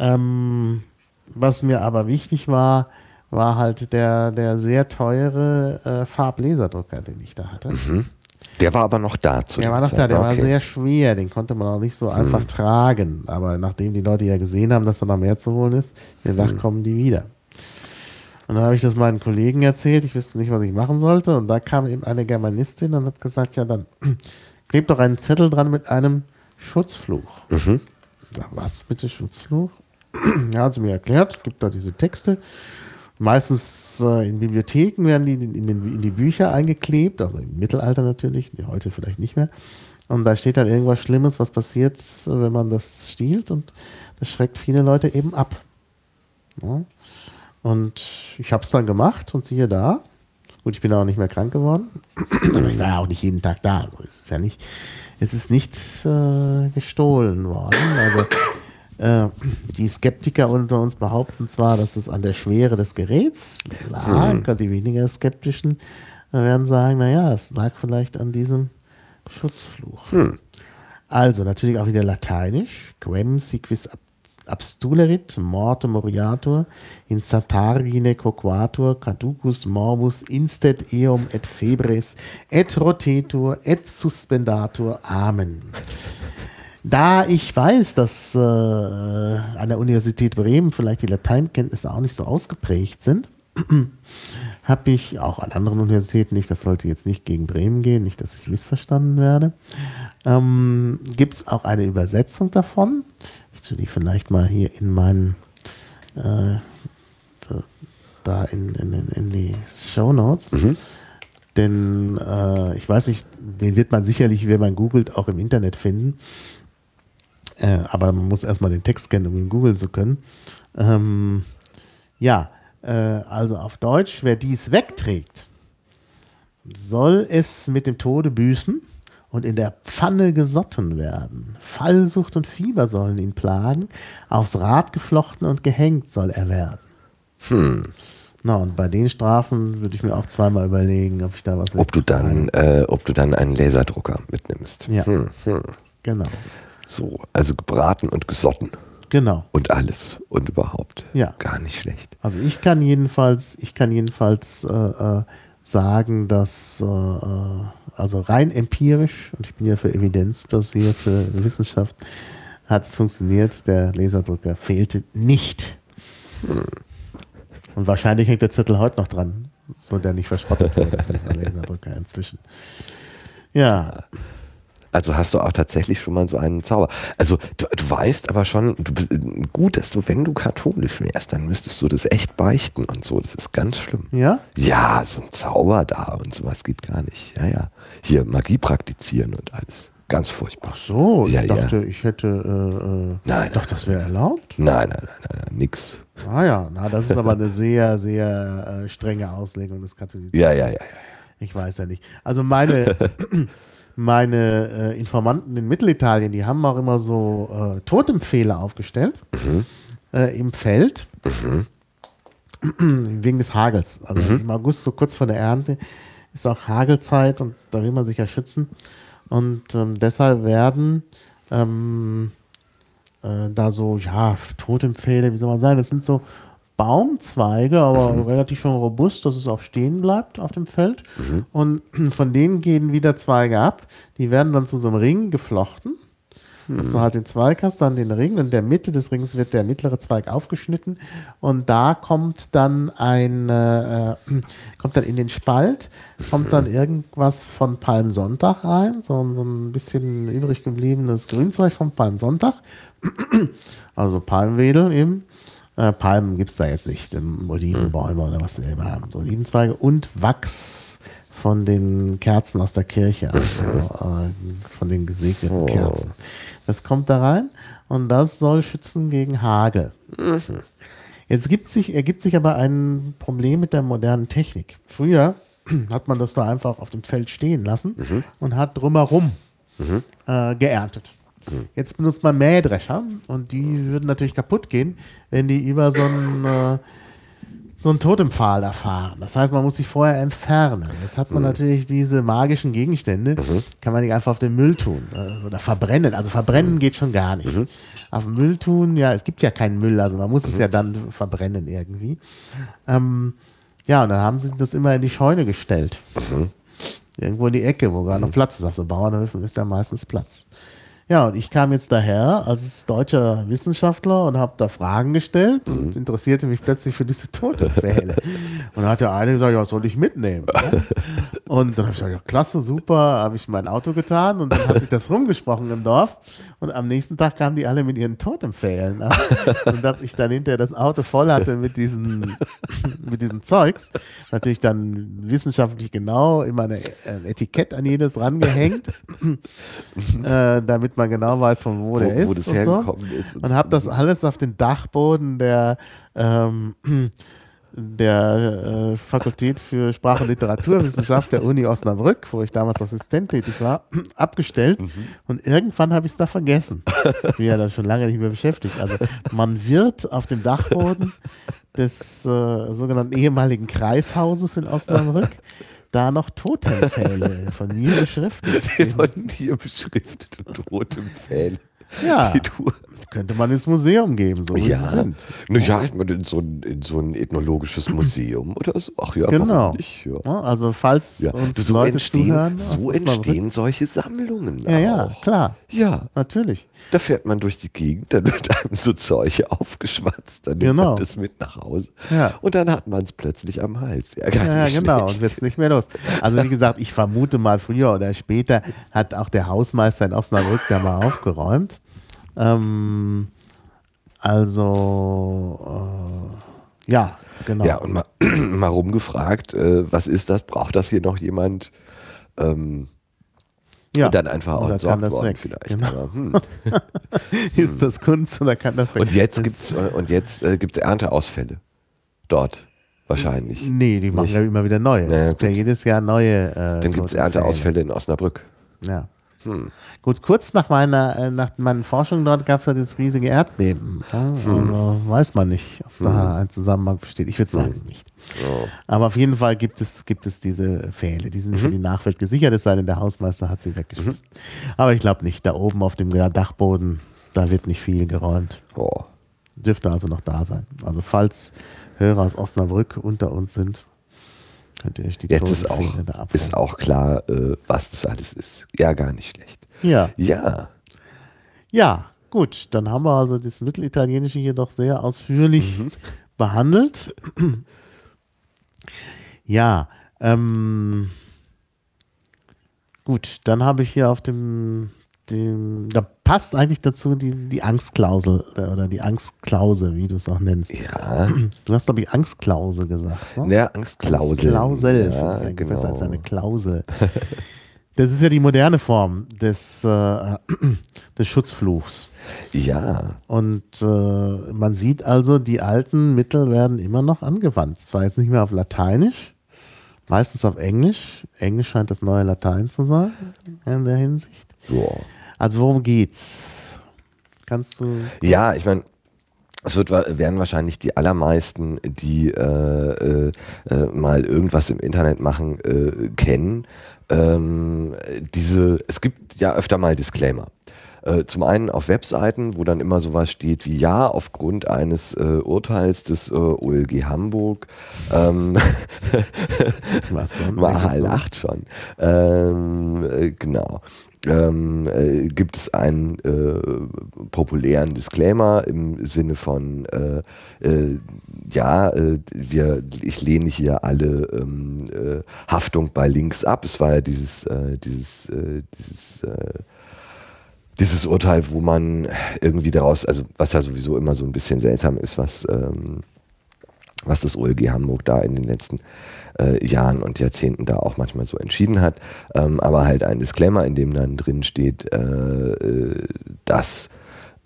Was mir aber wichtig war halt der sehr teure Farblaserdrucker, den ich da hatte. Der war aber noch da Der war noch da, der war sehr schwer, den konnte man auch nicht so einfach tragen. Aber nachdem die Leute ja gesehen haben, dass da noch mehr zu holen ist, gedacht, kommen die wieder. Und dann habe ich das meinen Kollegen erzählt, ich wusste nicht, was ich machen sollte. Und da kam eben eine Germanistin und hat gesagt, ja, dann klebt doch einen Zettel dran mit einem Schutzfluch. Was, bitte Schutzfluch? Ja, hat sie mir erklärt, gibt da diese Texte. Meistens in Bibliotheken werden die in die Bücher eingeklebt, also im Mittelalter natürlich, heute vielleicht nicht mehr. Und da steht dann irgendwas Schlimmes, was passiert, wenn man das stiehlt, und das schreckt viele Leute eben ab. Ja. Und ich habe es dann gemacht und siehe da, gut, ich bin auch nicht mehr krank geworden, aber ich war ja auch nicht jeden Tag da, also es ist nicht gestohlen worden, also die Skeptiker unter uns behaupten zwar, dass es an der Schwere des Geräts lag, und die weniger Skeptischen werden sagen, naja, es lag vielleicht an diesem Schutzfluch. Also natürlich auch wieder lateinisch. Quem si quis abstulerit, morte moriatur, in satargine quoquatur, caducus morbus, instet eum et febres, et rotetur, et suspendatur. Amen. Da ich weiß, dass an der Universität Bremen vielleicht die Lateinkenntnisse auch nicht so ausgeprägt sind, habe ich auch an anderen Universitäten nicht, das sollte jetzt nicht gegen Bremen gehen, nicht, dass ich missverstanden werde, gibt es auch eine Übersetzung davon. Ich tue die vielleicht mal hier in meinen in die Shownotes. Denn ich weiß nicht, den wird man sicherlich, wenn man googelt, auch im Internet finden. Aber man muss erstmal den Text kennen, um ihn googeln zu können. Also auf Deutsch, wer dies wegträgt, soll es mit dem Tode büßen und in der Pfanne gesotten werden. Fallsucht und Fieber sollen ihn plagen, aufs Rad geflochten und gehängt soll er werden. Na, und bei den Strafen würde ich mir auch zweimal überlegen, ob ich da was ob du dann einen Laserdrucker mitnimmst. Ja, genau. So, also gebraten und gesotten. Genau. Und alles und überhaupt. Ja. Gar nicht schlecht. Also ich kann jedenfalls sagen, dass also rein empirisch, und ich bin ja für evidenzbasierte Wissenschaft, hat es funktioniert. Der Laserdrucker fehlte nicht. Und wahrscheinlich hängt der Zettel heute noch dran, so der nicht verschrottet wurde, dieser Laserdrucker inzwischen. Ja. Also hast du auch tatsächlich schon mal so einen Zauber. Also du weißt aber schon, du bist gut, dass du, wenn du katholisch wärst, dann müsstest du das echt beichten und so. Das ist ganz schlimm. Ja? Ja, so ein Zauber da und sowas geht gar nicht. Ja. Hier Magie praktizieren und alles. Ganz furchtbar. Ach so, ich dachte, ja. ich hätte nein, das wäre erlaubt. Nein, nix. Ah ja, das ist aber eine sehr, sehr strenge Auslegung des Katholizismus. Ja. Ich weiß ja nicht. Also meine Informanten in Mittelitalien, die haben auch immer so Totempfähle aufgestellt im Feld wegen des Hagels. Also im August, so kurz vor der Ernte, ist auch Hagelzeit und da will man sich ja schützen. Und deshalb werden da so, Totempfähle, wie soll man sagen, das sind so Baumzweige, aber relativ schon robust, dass es auch stehen bleibt auf dem Feld. Und von denen gehen wieder Zweige ab. Die werden dann zu so einem Ring geflochten. Dass du halt den Zweig hast, dann den Ring und in der Mitte des Rings wird der mittlere Zweig aufgeschnitten und da kommt dann kommt dann in den Spalt, kommt dann irgendwas von Palmsonntag rein, so ein bisschen übrig gebliebenes Grünzeug vom Palmsonntag, also Palmwedel eben. Palmen gibt es da jetzt nicht, Olivenbäume oder was sie immer haben, so Olivenzweige und Wachs von den Kerzen aus der Kirche, also von den gesegneten Kerzen. Das kommt da rein und das soll schützen gegen Hagel. Jetzt ergibt sich aber ein Problem mit der modernen Technik. Früher hat man das da einfach auf dem Feld stehen lassen und hat drumherum geerntet. Jetzt benutzt man Mähdrescher und die würden natürlich kaputt gehen, wenn die über so einen Totempfahl da fahren. Das heißt, man muss sich vorher entfernen. Jetzt hat man natürlich diese magischen Gegenstände, kann man nicht einfach auf den Müll tun oder verbrennen. Also verbrennen geht schon gar nicht. Auf den Müll tun, ja, es gibt ja keinen Müll, also man muss es ja dann verbrennen irgendwie. Ja, und dann haben sie das immer in die Scheune gestellt. Irgendwo in die Ecke, wo gar noch Platz ist. Auf so Bauernhöfen ist ja meistens Platz. Ja, und ich kam jetzt daher als deutscher Wissenschaftler und habe da Fragen gestellt und interessierte mich plötzlich für diese Totempfähle. Und dann hat der eine gesagt, ja, was soll ich mitnehmen? Und dann habe ich gesagt, ja, klasse, super, habe ich mein Auto getan und dann hat sich das rumgesprochen im Dorf und am nächsten Tag kamen die alle mit ihren Totempfählen. Und dass ich dann hinterher das Auto voll hatte mit diesem Zeugs, natürlich dann wissenschaftlich genau immer ein Etikett an jedes rangehängt, damit man genau weiß, von wo der ist. Wo das hergekommen ist. Und habe das alles auf den Dachboden der Fakultät für Sprach- und Literaturwissenschaft der Uni Osnabrück, wo ich damals Assistent tätig war, abgestellt. Und irgendwann habe ich es da vergessen. Ich bin ja dann schon lange nicht mehr beschäftigt. Also man wird auf dem Dachboden des sogenannten ehemaligen Kreishauses in Osnabrück da noch Totempfähle von mir beschriftet. Von dir beschriftete Totempfähle. Ja, könnte man ins Museum geben, so wie sie sind. Ja, ich meine, in so ein ethnologisches Museum oder so. Ach ja, genau. Warum nicht? Ja. Also falls uns so Leute zuhören. So entstehen solche Sammlungen auch. Ja, klar. Ja. Natürlich. Da fährt man durch die Gegend, dann wird einem so Zeug aufgeschwatzt, dann nimmt man das mit nach Hause. Ja. Und dann hat man es plötzlich am Hals. Ja, genau, und wird es nicht mehr los. Also wie gesagt, ich vermute mal, früher oder später hat auch der Hausmeister in Osnabrück da mal aufgeräumt. Ja, genau. Ja, und mal rumgefragt, was ist das? Braucht das hier noch jemand? Ja. Und dann einfach auch entsorgt worden vielleicht. Genau. Aber, ist das Kunst oder kann das weg? Und jetzt gibt's Ernteausfälle dort wahrscheinlich. Nee, die machen ja immer wieder neue. Es gibt ja jedes Jahr neue. Dann gibt es Ernteausfälle in Osnabrück. Ja. Gut, kurz nach meinen Forschungen dort gab es ja dieses riesige Erdbeben. Also weiß man nicht, ob da ein Zusammenhang besteht. Ich würde sagen nicht. Aber auf jeden Fall gibt es diese Pfähle. Die sind für die Nachwelt gesichert, es sei denn, der Hausmeister hat sie weggeschmissen. Aber ich glaube nicht, da oben auf dem Dachboden, da wird nicht viel geräumt. Dürfte also noch da sein. Also falls Hörer aus Osnabrück unter uns sind, könnt ihr euch die Jetzt ist auch klar, was das alles ist. Ja, gar nicht schlecht. Ja. Ja. Ja, gut. Dann haben wir also das Mittelitalienische hier doch sehr ausführlich behandelt. Ja. Gut, dann habe ich hier auf da passt eigentlich dazu die Angstklausel oder die Angstklause, wie du es auch nennst. Ja. Du hast, glaube ich, Angstklause gesagt. Ne? Ja, Angstklausel. Angstklausel. Ja, genau. Besser als eine Klausel. Das ist ja die moderne Form des Schutzfluchs. Ja. Und man sieht also, die alten Mittel werden immer noch angewandt. Zwar jetzt nicht mehr auf Lateinisch, meistens auf Englisch. Englisch scheint das neue Latein zu sein in der Hinsicht. Ja. Also worum geht's? Kannst du... Ja, ich meine, werden wahrscheinlich die allermeisten, die mal irgendwas im Internet machen, kennen. Es gibt ja öfter mal Disclaimer. Zum einen auf Webseiten, wo dann immer sowas steht wie ja, aufgrund eines Urteils des OLG Hamburg was denn? Mahal lacht schon. Genau. gibt es einen populären Disclaimer im Sinne von ich lehne hier alle Haftung bei Links ab. Es war ja dieses Urteil, wo man irgendwie daraus, also was ja sowieso immer so ein bisschen seltsam ist, was das OLG Hamburg da in den letzten Jahren und Jahrzehnten da auch manchmal so entschieden hat, aber halt ein Disclaimer, in dem dann drin steht, dass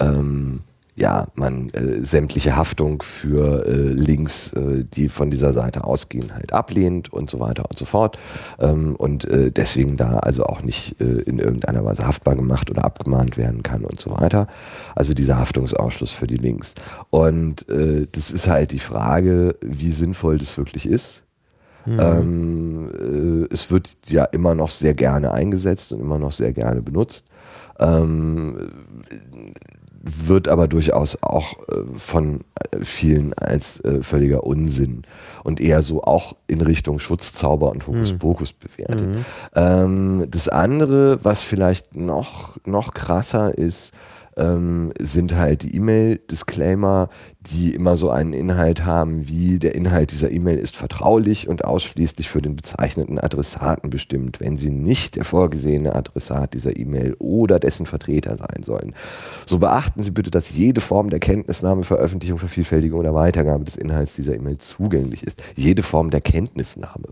man sämtliche Haftung für Links, die von dieser Seite ausgehen, halt ablehnt und so weiter und so fort und deswegen da also auch nicht in irgendeiner Weise haftbar gemacht oder abgemahnt werden kann und so weiter. Also dieser Haftungsausschluss für die Links. Und das ist halt die Frage, wie sinnvoll das wirklich ist. Es wird ja immer noch sehr gerne eingesetzt und immer noch sehr gerne benutzt. Wird aber durchaus auch von vielen als völliger Unsinn und eher so auch in Richtung Schutzzauber und Hokuspokus bewertet. Das andere, was vielleicht noch krasser ist, sind halt die E-Mail-Disclaimer, die immer so einen Inhalt haben, wie der Inhalt dieser E-Mail ist vertraulich und ausschließlich für den bezeichneten Adressaten bestimmt, wenn sie nicht der vorgesehene Adressat dieser E-Mail oder dessen Vertreter sein sollen. So beachten Sie bitte, dass jede Form der Kenntnisnahme, Veröffentlichung, Vervielfältigung oder Weitergabe des Inhalts dieser E-Mail zugänglich ist. Jede Form der Kenntnisnahme.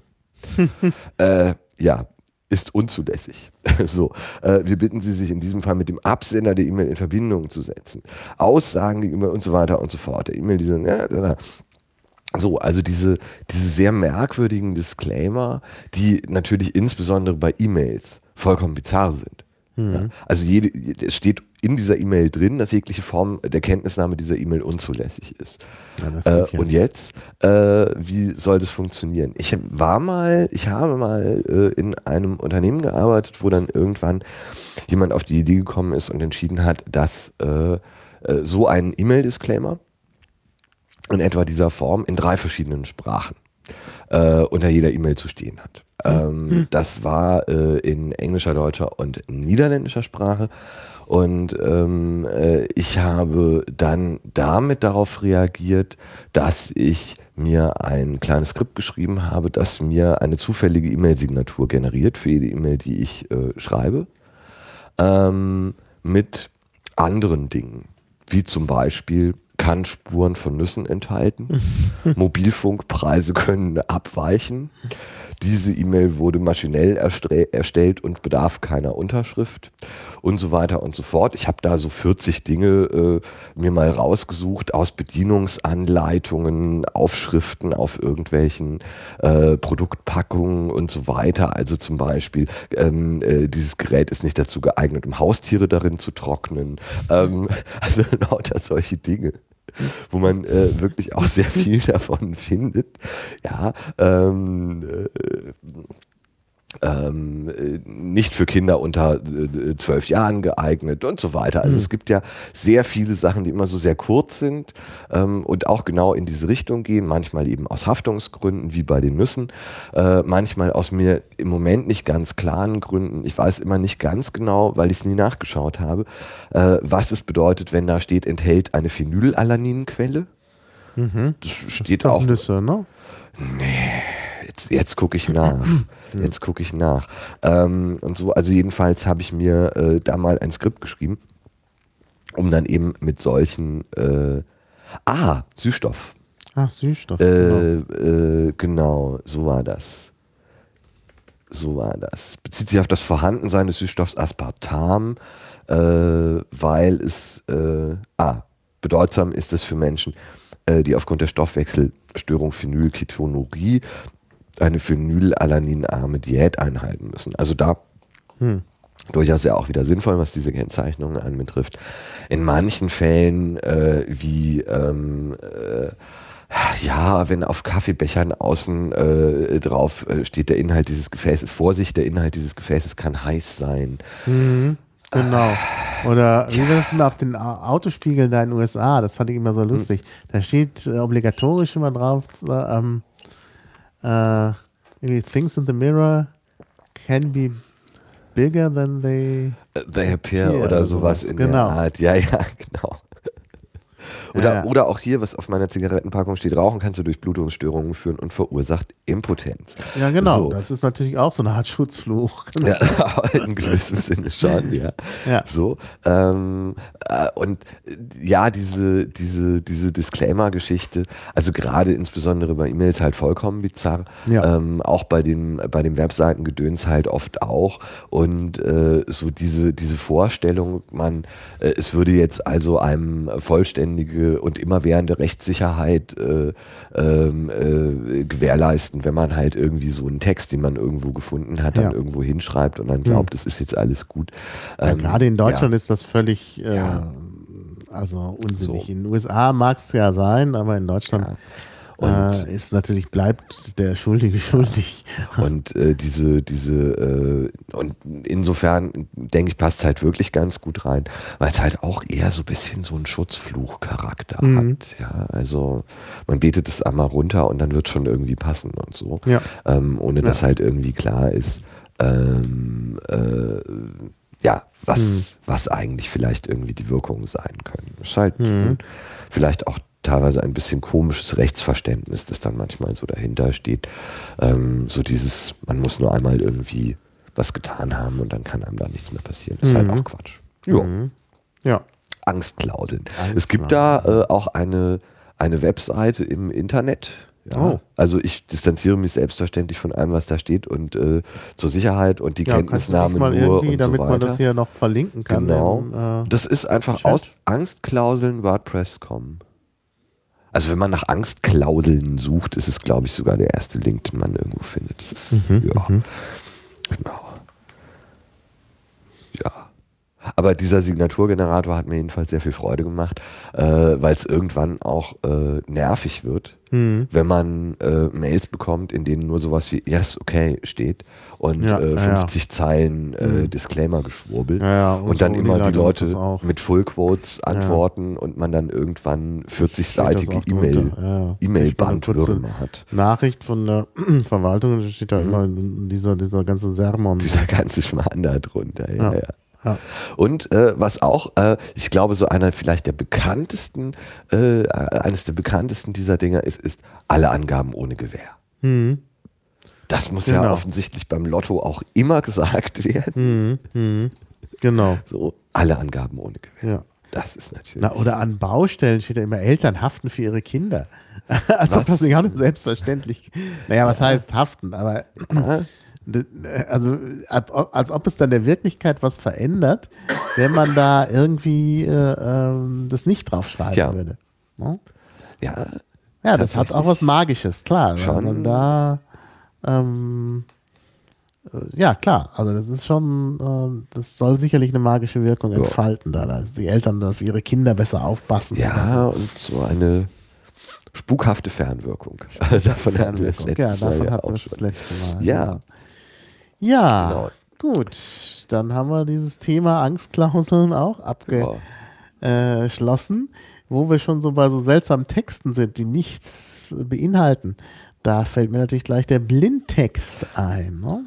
Ist unzulässig. So, wir bitten Sie, sich in diesem Fall mit dem Absender der E-Mail in Verbindung zu setzen. Aussagen gegenüber und so weiter und so fort. Der E-Mail, so, also diese sehr merkwürdigen Disclaimer, die natürlich insbesondere bei E-Mails vollkommen bizarr sind. Ja, also es steht in dieser E-Mail drin, dass jegliche Form der Kenntnisnahme dieser E-Mail unzulässig ist. Ja, und jetzt, wie soll das funktionieren? Ich habe mal in einem Unternehmen gearbeitet, wo dann irgendwann jemand auf die Idee gekommen ist und entschieden hat, dass so ein E-Mail-Disclaimer in etwa dieser Form in 3 verschiedenen Sprachen unter jeder E-Mail zu stehen hat. Das war in englischer, deutscher und niederländischer Sprache. Und ich habe dann damit darauf reagiert, dass ich mir ein kleines Skript geschrieben habe, das mir eine zufällige E-Mail-Signatur generiert für jede E-Mail, die ich schreibe, mit anderen Dingen, wie zum Beispiel kann Spuren von Nüssen enthalten, Mobilfunkpreise können abweichen, diese E-Mail wurde maschinell erstellt und bedarf keiner Unterschrift und so weiter und so fort. Ich habe da so 40 Dinge mir mal rausgesucht aus Bedienungsanleitungen, Aufschriften auf irgendwelchen Produktpackungen und so weiter. Also zum Beispiel, dieses Gerät ist nicht dazu geeignet, um Haustiere darin zu trocknen. Also lauter solche Dinge, wo man wirklich auch sehr viel davon findet. Ja, nicht für Kinder unter 12 Jahren geeignet und so weiter. Also es gibt ja sehr viele Sachen, die immer so sehr kurz sind und auch genau in diese Richtung gehen. Manchmal eben aus Haftungsgründen, wie bei den Nüssen. Manchmal aus mir im Moment nicht ganz klaren Gründen. Ich weiß immer nicht ganz genau, weil ich es nie nachgeschaut habe, was es bedeutet, wenn da steht, enthält eine Phenylalaninquelle. Das steht auch. Nüsse, ne? Nee. Jetzt gucke ich nach. Und so, also jedenfalls habe ich mir da mal ein Skript geschrieben, um dann eben mit solchen Süßstoff. Ach, Süßstoff. Genau, so war das. Bezieht sich auf das Vorhandensein des Süßstoffs Aspartam, weil es bedeutsam ist es für Menschen, die aufgrund der Stoffwechselstörung Phenylketonurie eine phenylalaninarme Diät einhalten müssen. Also da durchaus ja auch wieder sinnvoll, was diese Kennzeichnungen anbetrifft. In manchen Fällen wenn auf Kaffeebechern außen drauf steht der Inhalt dieses Gefäßes, Vorsicht, der Inhalt dieses Gefäßes kann heiß sein. Genau. Oder wie war das immer auf den Autospiegeln da in den USA? Das fand ich immer so lustig. Da steht obligatorisch immer drauf, things in the mirror can be bigger than they appear oder sowas in der Art. Ja, genau. Oder auch hier, was auf meiner Zigarettenpackung steht, Rauchen kannst du durch Blutungsstörungen führen und verursacht Impotenz. Ja, genau. So. Das ist natürlich auch so eine Art Schutzfluch. Ja, in gewissem Sinne schon, ja. So. Und ja, diese Disclaimer-Geschichte, also gerade insbesondere bei E-Mails halt vollkommen bizarr. Ja. Auch bei dem Webseitengedöns halt oft auch. Und so diese Vorstellung, es würde jetzt also einem vollständige und immerwährende Rechtssicherheit gewährleisten, wenn man halt irgendwie so einen Text, den man irgendwo gefunden hat, dann irgendwo hinschreibt und dann glaubt, das ist jetzt alles gut. Gerade in Deutschland ist das völlig also unsinnig. So. In den USA mag es ja sein, aber in Deutschland ist natürlich, bleibt der Schuldige schuldig. Und und insofern denke ich, passt es halt wirklich ganz gut rein, weil es halt auch eher so ein bisschen so einen Schutzfluch-Charakter hat. Ja, also man betet es einmal runter und dann wird es schon irgendwie passen und so. Ja. Ohne dass halt irgendwie klar ist, was eigentlich vielleicht irgendwie die Wirkungen sein können. Es ist halt vielleicht auch teilweise ein bisschen komisches Rechtsverständnis, das dann manchmal so dahinter steht. So dieses, man muss nur einmal irgendwie was getan haben und dann kann einem da nichts mehr passieren. Das ist halt auch Quatsch. Ja. Angstklauseln. Es gibt da auch eine Webseite im Internet. Ja. Also ich distanziere mich selbstverständlich von allem, was da steht und zur Sicherheit und die Kenntnisnahme nur und damit so weiter. Man das hier noch verlinken kann. Genau. Das ist einfach aus Angstklauseln WordPress.com. Also wenn man nach Angstklauseln sucht, ist es, glaube ich, sogar der erste Link, den man irgendwo findet. Das ist, genau. Ja. Aber dieser Signaturgenerator hat mir jedenfalls sehr viel Freude gemacht, weil es irgendwann auch nervig wird, wenn man Mails bekommt, in denen nur sowas wie Yes, okay steht und 50 Zeilen Disclaimer-Geschwurbel und dann immer die Leute mit Fullquotes antworten und man dann irgendwann 40-seitige E-Mail-Bandwürmer hat. Nachricht von der Verwaltung, da steht da immer dieser ganze Sermon. Dieser ganze Schmarrn da drunter, ja. Und was auch, ich glaube, so eines der bekanntesten dieser Dinger ist alle Angaben ohne Gewähr. Das muss ja offensichtlich beim Lotto auch immer gesagt werden. Genau. So, alle Angaben ohne Gewähr. Ja. Das ist natürlich. Oder an Baustellen steht ja immer, Eltern haften für ihre Kinder. Als ob das gar nicht selbstverständlich. Naja, was heißt haften? Aber also als ob es dann der Wirklichkeit was verändert, wenn man da irgendwie das nicht draufschreiben würde. No? Ja, das hat auch was Magisches, klar. Schon. Wenn man da ja, klar. Also das ist schon, das soll sicherlich eine magische Wirkung entfalten, dass die Eltern auf ihre Kinder besser aufpassen. Ja, und so eine spukhafte Fernwirkung. Davon hatten wir das letzte Mal. Ja, genau. Gut. Dann haben wir dieses Thema Angstklauseln auch abgeschlossen, wo wir schon so bei so seltsamen Texten sind, die nichts beinhalten. Da fällt mir natürlich gleich der Blindtext ein. Ne?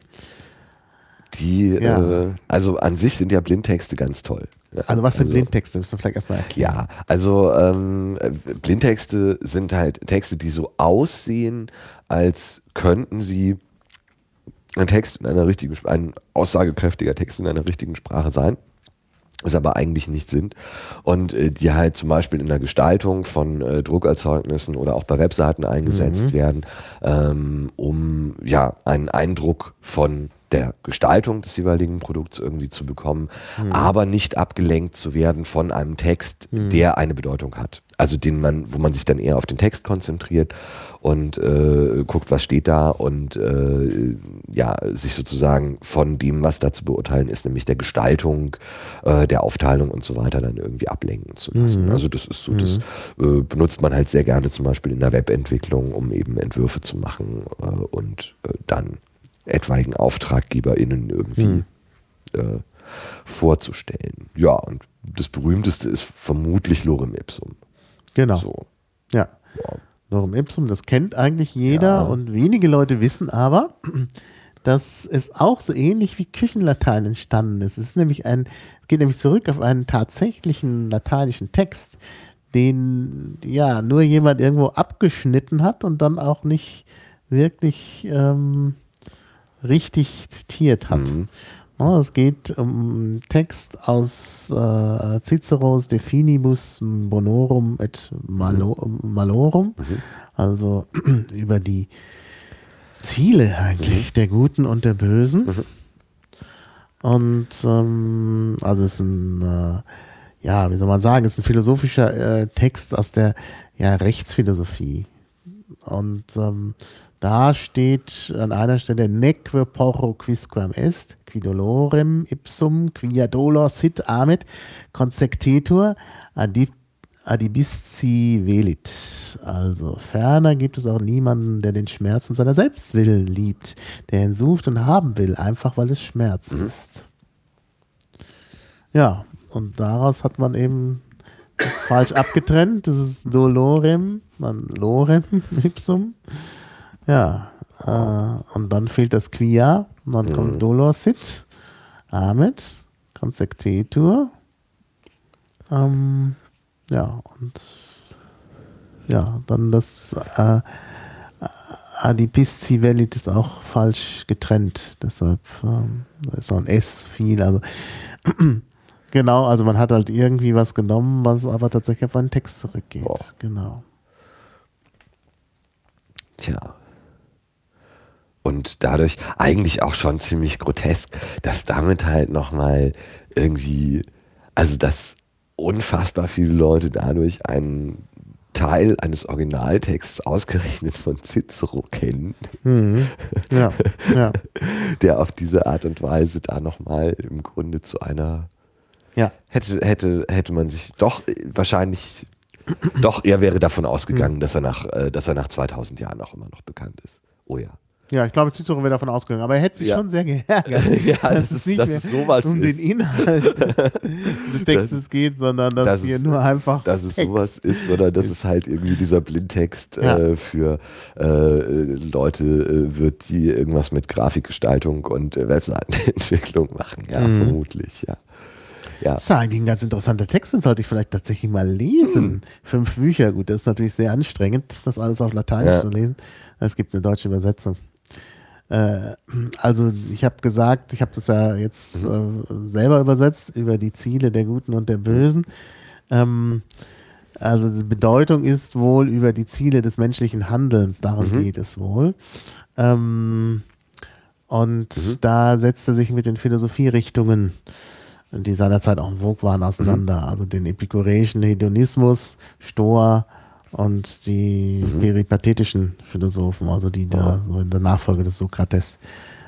Also an sich sind ja Blindtexte ganz toll. Also was sind Blindtexte? Müssen wir vielleicht erstmal erklären. Ja, also Blindtexte sind halt Texte, die so aussehen, als könnten sie ein aussagekräftiger Text in einer richtigen Sprache sein, es aber eigentlich nicht sind und die halt zum Beispiel in der Gestaltung von Druckerzeugnissen oder auch bei Webseiten eingesetzt werden, um einen Eindruck von der Gestaltung des jeweiligen Produkts irgendwie zu bekommen, aber nicht abgelenkt zu werden von einem Text, der eine Bedeutung hat. Also wo man sich dann eher auf den Text konzentriert und guckt, was steht da und sich sozusagen von dem, was da zu beurteilen ist, nämlich der Gestaltung, der Aufteilung und so weiter, dann irgendwie ablenken zu lassen. Also das ist so, das benutzt man halt sehr gerne zum Beispiel in der Webentwicklung, um eben Entwürfe zu machen und dann etwaigen AuftraggeberInnen irgendwie vorzustellen. Ja, und das berühmteste ist vermutlich Lorem Ipsum. Genau. So. Ja. Lorem Ipsum, das kennt eigentlich jeder und wenige Leute wissen aber, dass es auch so ähnlich wie Küchenlatein entstanden ist. Es geht nämlich zurück auf einen tatsächlichen lateinischen Text, den ja nur jemand irgendwo abgeschnitten hat und dann auch nicht wirklich richtig zitiert hat. Ja, es geht um einen Text aus Ciceros De Finibus Bonorum et Malorum, also über die Ziele eigentlich der Guten und der Bösen. Und also es ist ein, wie soll man sagen, es ist ein philosophischer Text aus der Rechtsphilosophie. Und da steht an einer Stelle neque porro quisquam est, qui dolorem ipsum, quia dolor sit amet, consectetur adibisci velit. Also ferner gibt es auch niemanden, der den Schmerz um seiner selbst willen liebt, der ihn sucht und haben will, einfach weil es Schmerz ist. Ja, und daraus hat man eben das falsch abgetrennt. Das ist dolorem, dann lorem ipsum. Ja, und dann fehlt das quia, und dann kommt dolor sit, amet, consectetur. Und dann das Adibisci velit ist auch falsch getrennt, deshalb ist auch ein S viel, also genau, also man hat halt irgendwie was genommen, was aber tatsächlich auf einen Text zurückgeht, genau. Tja. Und dadurch eigentlich auch schon ziemlich grotesk, dass damit halt nochmal irgendwie, also dass unfassbar viele Leute dadurch einen Teil eines Originaltexts ausgerechnet von Cicero kennen, Ja. der auf diese Art und Weise da nochmal im Grunde zu einer, hätte man sich doch wahrscheinlich, er wäre davon ausgegangen, dass er nach 2000 Jahren auch immer noch bekannt ist. Oh ja. Ja, ich glaube, Cicero wäre davon ausgegangen, aber er hätte sich schon sehr geärgert, dass es nicht mehr sowas um den Inhalt des Textes geht, sondern dass hier nur einfach dass es sowas ist, sondern dass es halt irgendwie dieser Blindtext für Leute wird, die irgendwas mit Grafikgestaltung und Webseitenentwicklung machen, vermutlich, ja. Das ist eigentlich ein ganz interessanter Text, den sollte ich vielleicht tatsächlich mal lesen. 5 Bücher, gut, das ist natürlich sehr anstrengend, das alles auf Lateinisch zu lesen. Es gibt eine deutsche Übersetzung. Also ich habe gesagt, ich habe das ja jetzt selber übersetzt, über die Ziele der Guten und der Bösen. Also die Bedeutung ist wohl über die Ziele des menschlichen Handelns, darum geht es wohl. Und da setzt er sich mit den Philosophierichtungen, die seinerzeit auch in Vogue waren, auseinander. Also den epikureischen Hedonismus, Stoa und die peripatetischen Philosophen, also die da so in der Nachfolge des Sokrates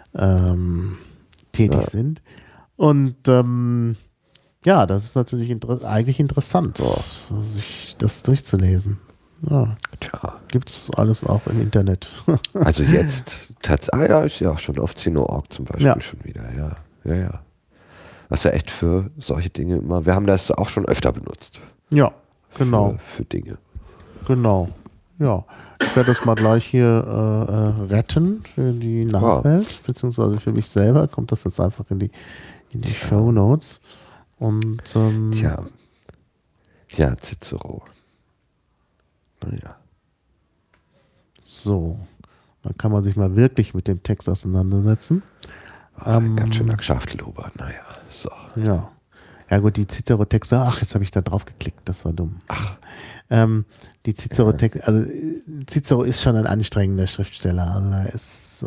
tätig sind. Und das ist natürlich eigentlich interessant, sich das durchzulesen. Ja. Gibt es alles auch im Internet. Also jetzt ist ja auch schon auf Zeno.org zum Beispiel schon wieder, ja. Was ja echt für solche Dinge immer, wir haben das auch schon öfter benutzt. Ja, genau. Für Dinge. Genau, ja. Ich werde das mal gleich hier retten für die Nachwelt, beziehungsweise für mich selber. Kommt das jetzt einfach in die Shownotes. Und Cicero. Naja. So, dann kann man sich mal wirklich mit dem Text auseinandersetzen. Ganz schöner Schaftelhuber, naja, so. Ja. Ja gut, die Cicero-Texte, jetzt habe ich da drauf geklickt, das war dumm. Die Cicero-Texte, also Cicero ist schon ein anstrengender Schriftsteller, also er ist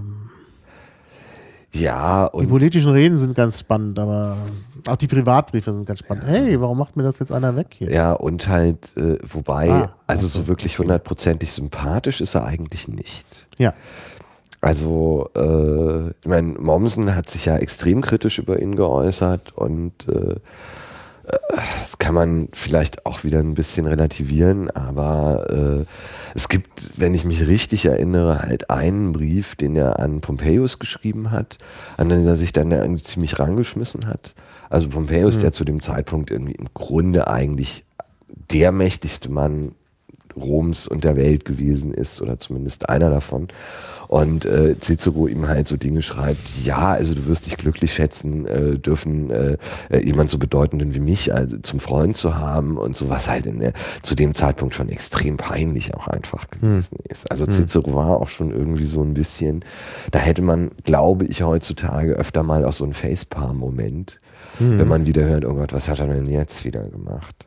und die politischen Reden sind ganz spannend, aber auch die Privatbriefe sind ganz spannend. Hey, warum macht mir das jetzt einer weg hier? Ja, und halt, wobei, so wirklich hundertprozentig sympathisch ist er eigentlich nicht. Ja. Also, ich meine, Mommsen hat sich ja extrem kritisch über ihn geäußert und das kann man vielleicht auch wieder ein bisschen relativieren, aber es gibt, wenn ich mich richtig erinnere, halt einen Brief, den er an Pompeius geschrieben hat, an den er sich dann irgendwie ziemlich rangeschmissen hat. Also Pompeius, der zu dem Zeitpunkt irgendwie im Grunde eigentlich der mächtigste Mann Roms und der Welt gewesen ist oder zumindest einer davon. Und Cicero ihm halt so Dinge schreibt, ja, also du wirst dich glücklich schätzen dürfen, jemand so Bedeutenden wie mich also zum Freund zu haben und so, was halt zu dem Zeitpunkt schon extrem peinlich auch einfach gewesen ist. Also Cicero war auch schon irgendwie so ein bisschen, da hätte man, glaube ich, heutzutage öfter mal auch so einen Facepalm-Moment, wenn man wieder hört, oh Gott, was hat er denn jetzt wieder gemacht?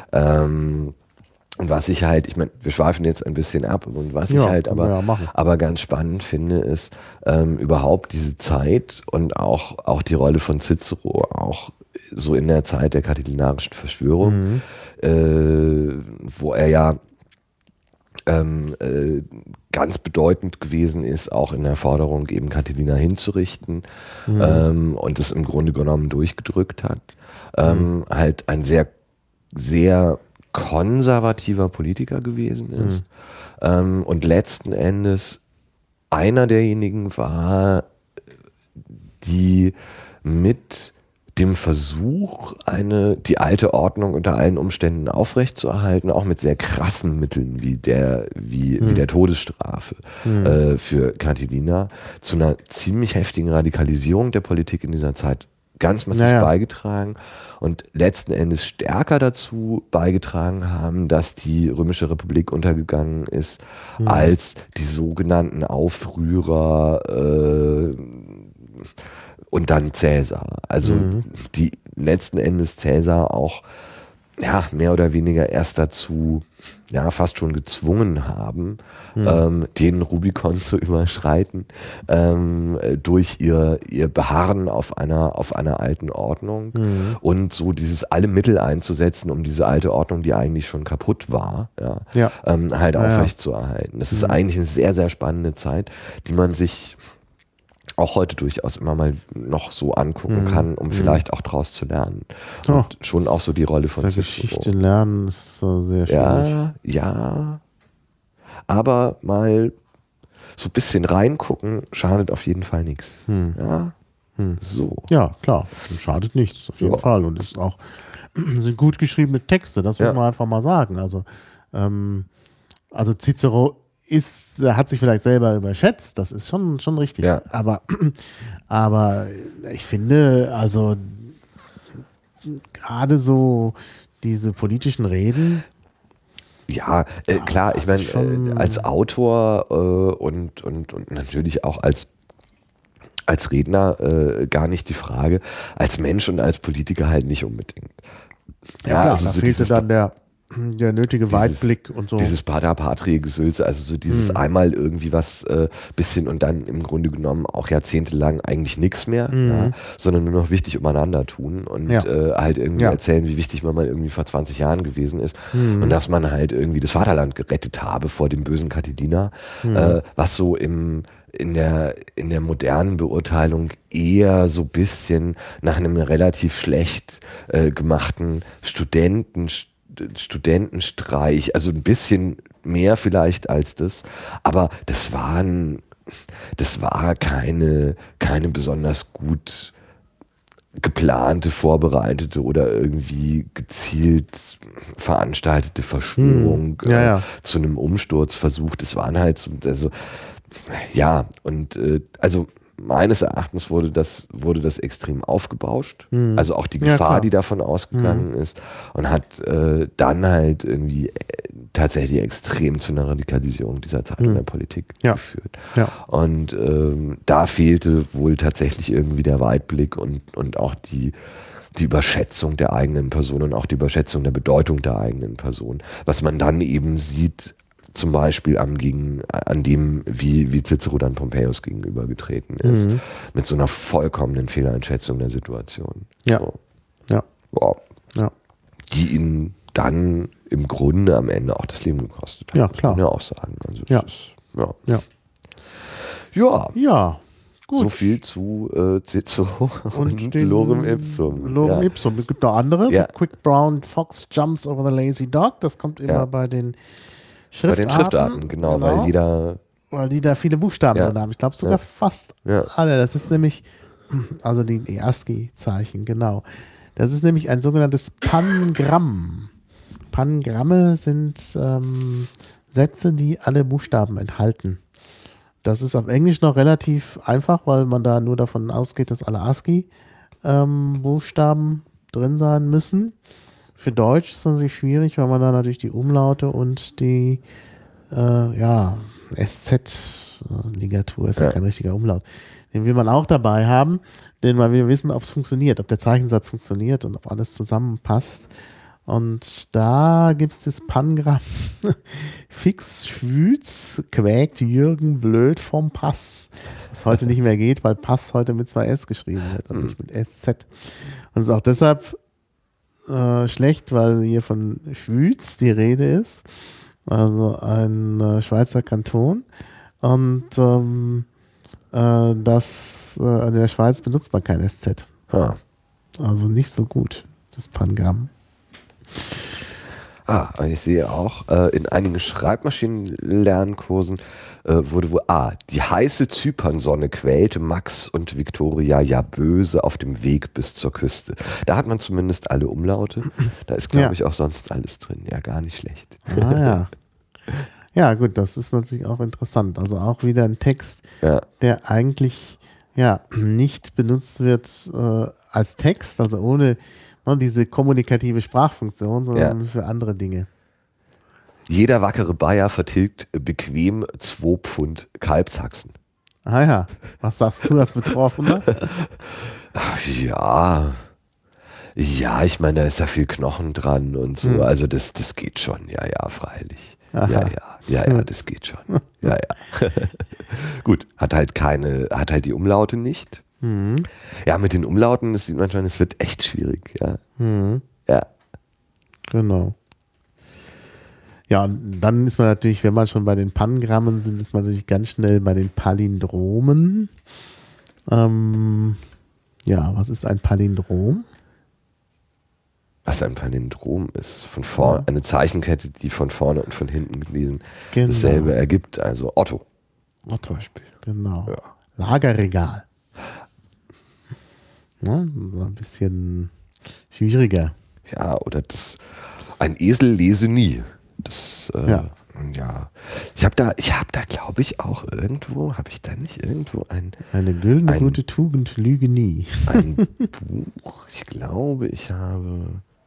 Und was ich halt, ich meine, wir schweifen jetzt ein bisschen ab und was ich halt aber ganz spannend finde, ist überhaupt diese Zeit und auch die Rolle von Cicero, auch so in der Zeit der katilinarischen Verschwörung, wo er ja ganz bedeutend gewesen ist, auch in der Forderung, eben Catilina hinzurichten und es im Grunde genommen durchgedrückt hat. Halt ein sehr, sehr konservativer Politiker gewesen ist und letzten Endes einer derjenigen war, die mit dem Versuch, die alte Ordnung unter allen Umständen aufrechtzuerhalten, auch mit sehr krassen Mitteln wie der Todesstrafe für Catilina, zu einer ziemlich heftigen Radikalisierung der Politik in dieser Zeit ganz massiv beigetragen und letzten Endes stärker dazu beigetragen haben, dass die Römische Republik untergegangen ist, als die sogenannten Aufrührer und dann Cäsar. Also die letzten Endes Cäsar auch mehr oder weniger erst dazu fast schon gezwungen haben, den Rubikon zu überschreiten, durch ihr Beharren auf einer alten Ordnung und so dieses alle Mittel einzusetzen, um diese alte Ordnung, die eigentlich schon kaputt war, halt aufrechtzuerhalten. Das ist eigentlich eine sehr, sehr spannende Zeit, die man sich auch heute durchaus immer mal noch so angucken kann, um vielleicht auch draus zu lernen. Und schon auch so die Rolle von Cicero. Geschichte lernen ist sehr schwierig. Ja. Aber mal so ein bisschen reingucken, schadet auf jeden Fall nichts. So. Ja, klar. Schadet nichts, auf jeden Fall. Und ist auch sind gut geschriebene Texte, das muss man einfach mal sagen. Also Cicero hat sich vielleicht selber überschätzt, das ist schon richtig. Ja. Aber ich finde, also gerade so diese politischen Reden. Ja, klar, ich meine, als Autor und natürlich auch als Redner gar nicht die Frage, als Mensch und als Politiker halt nicht unbedingt. Ja, klar, also da fehlte dann der nötige Weitblick und so. Dieses Pater Patrie-Gesülze, also so dieses einmal irgendwie was bisschen und dann im Grunde genommen auch jahrzehntelang eigentlich nichts mehr, sondern nur noch wichtig umeinander tun und halt irgendwie erzählen, wie wichtig man mal irgendwie vor 20 Jahren gewesen ist und dass man halt irgendwie das Vaterland gerettet habe vor dem bösen Catilina, was so in der modernen Beurteilung eher so ein bisschen nach einem relativ schlecht gemachten Studentenstreich, also ein bisschen mehr vielleicht als das, aber das war keine besonders gut geplante, vorbereitete oder irgendwie gezielt veranstaltete Verschwörung zu einem Umsturzversuch. Das waren halt so, also meines Erachtens wurde das extrem aufgebauscht. Also auch die Gefahr, die davon ausgegangen ist und hat dann halt irgendwie tatsächlich extrem zu einer Radikalisierung dieser Zeit in der Politik geführt. Ja. Und da fehlte wohl tatsächlich irgendwie der Weitblick und auch die Überschätzung der eigenen Person und auch die Überschätzung der Bedeutung der eigenen Person. Was man dann eben sieht, zum Beispiel an dem, wie Cicero dann Pompeius gegenübergetreten ist, mit so einer vollkommenen Fehleinschätzung der Situation. Ja. So. Ja. Wow. Ja. Die ihn dann im Grunde am Ende auch das Leben gekostet hat. Ja, klar. Muss man ja auch sagen. Also Ja. Gut. So viel zu Cicero und Lorem Ipsum. Lorem Ipsum. Es gibt noch andere. The Quick Brown Fox Jumps Over the Lazy Dog. Das kommt immer bei den Schriftarten. Bei den Schriftarten, genau. Weil die da viele Buchstaben drin haben. Ich glaube sogar fast alle. Das ist nämlich, also die ASCII-Zeichen, genau. Das ist nämlich ein sogenanntes Pangramm. Pangramme sind Sätze, die alle Buchstaben enthalten. Das ist auf Englisch noch relativ einfach, weil man da nur davon ausgeht, dass alle ASCII-Buchstaben drin sein müssen. Für Deutsch ist es natürlich schwierig, weil man da natürlich die Umlaute und die SZ-Ligatur ist ja kein richtiger Umlaut. Den will man auch dabei haben, denn man will wissen, ob es funktioniert, ob der Zeichensatz funktioniert und ob alles zusammenpasst. Und da gibt es das Pangramm. Fix Schwüz quäkt Jürgen blöd vom Pass. Was heute nicht mehr geht, weil Pass heute mit 2 S geschrieben wird und nicht mit SZ. Und es ist auch deshalb schlecht, weil hier von Schwüz die Rede ist. Also ein Schweizer Kanton. Und in der Schweiz benutzt man kein SZ. Also nicht so gut, das Pangramm. Ich sehe auch, in einigen Schreibmaschinenlernkursen wurde wohl die heiße Zypernsonne quälte Max und Viktoria ja böse auf dem Weg bis zur Küste. Da hat man zumindest alle Umlaute. Da ist, glaube ich, auch sonst alles drin. Ja, gar nicht schlecht. Ja. Ja, gut, das ist natürlich auch interessant. Also auch wieder ein Text, der eigentlich nicht benutzt wird als Text, also ohne diese kommunikative Sprachfunktion, sondern für andere Dinge. Jeder wackere Bayer vertilgt bequem 2 Pfund Kalbshaxen. Was sagst du als Betroffener? Ja, ich meine, da ist ja viel Knochen dran und so, also das geht schon, freilich. Ja, das geht schon. Ja. Gut, hat halt die Umlaute nicht. Ja, mit den Umlauten, das sieht man schon, es wird echt schwierig, ja. Ja. Genau. Ja, und dann ist man natürlich, wenn man schon bei den Pangrammen sind, ist man natürlich ganz schnell bei den Palindromen. Was ist ein Palindrom? Was ein Palindrom ist, von vorne, eine Zeichenkette, die von vorne und von hinten gelesen dasselbe ergibt, also Otto. Zum Beispiel. Genau. Ja. Lagerregal. Ein bisschen schwieriger. Ja, oder ein Esel lese nie. Ich habe da, glaube ich, auch irgendwo, habe ich da nicht irgendwo eine güldene gute Tugend, lüge nie. Ein Buch, ich glaube, ich habe,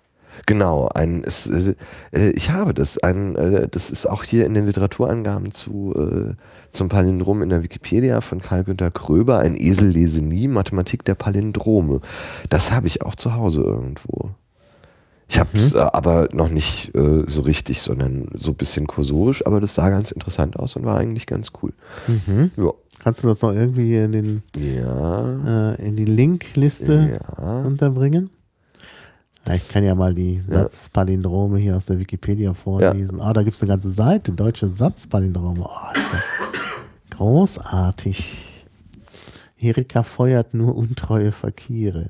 ich habe das, das ist auch hier in den Literaturangaben zum Palindrom in der Wikipedia von Karl-Günther Kröber, ein Esel lese nie, Mathematik der Palindrome. Das habe ich auch zu Hause irgendwo. Ich habe es aber noch nicht so richtig, sondern so ein bisschen kursorisch, aber das sah ganz interessant aus und war eigentlich ganz cool. Ja. Kannst du das noch irgendwie in die Linkliste unterbringen? Ich kann ja mal die Satzpalindrome hier aus der Wikipedia vorlesen. Da gibt es eine ganze Seite, deutsche Satzpalindrome. Großartig. Erika feuert nur untreue Fakire.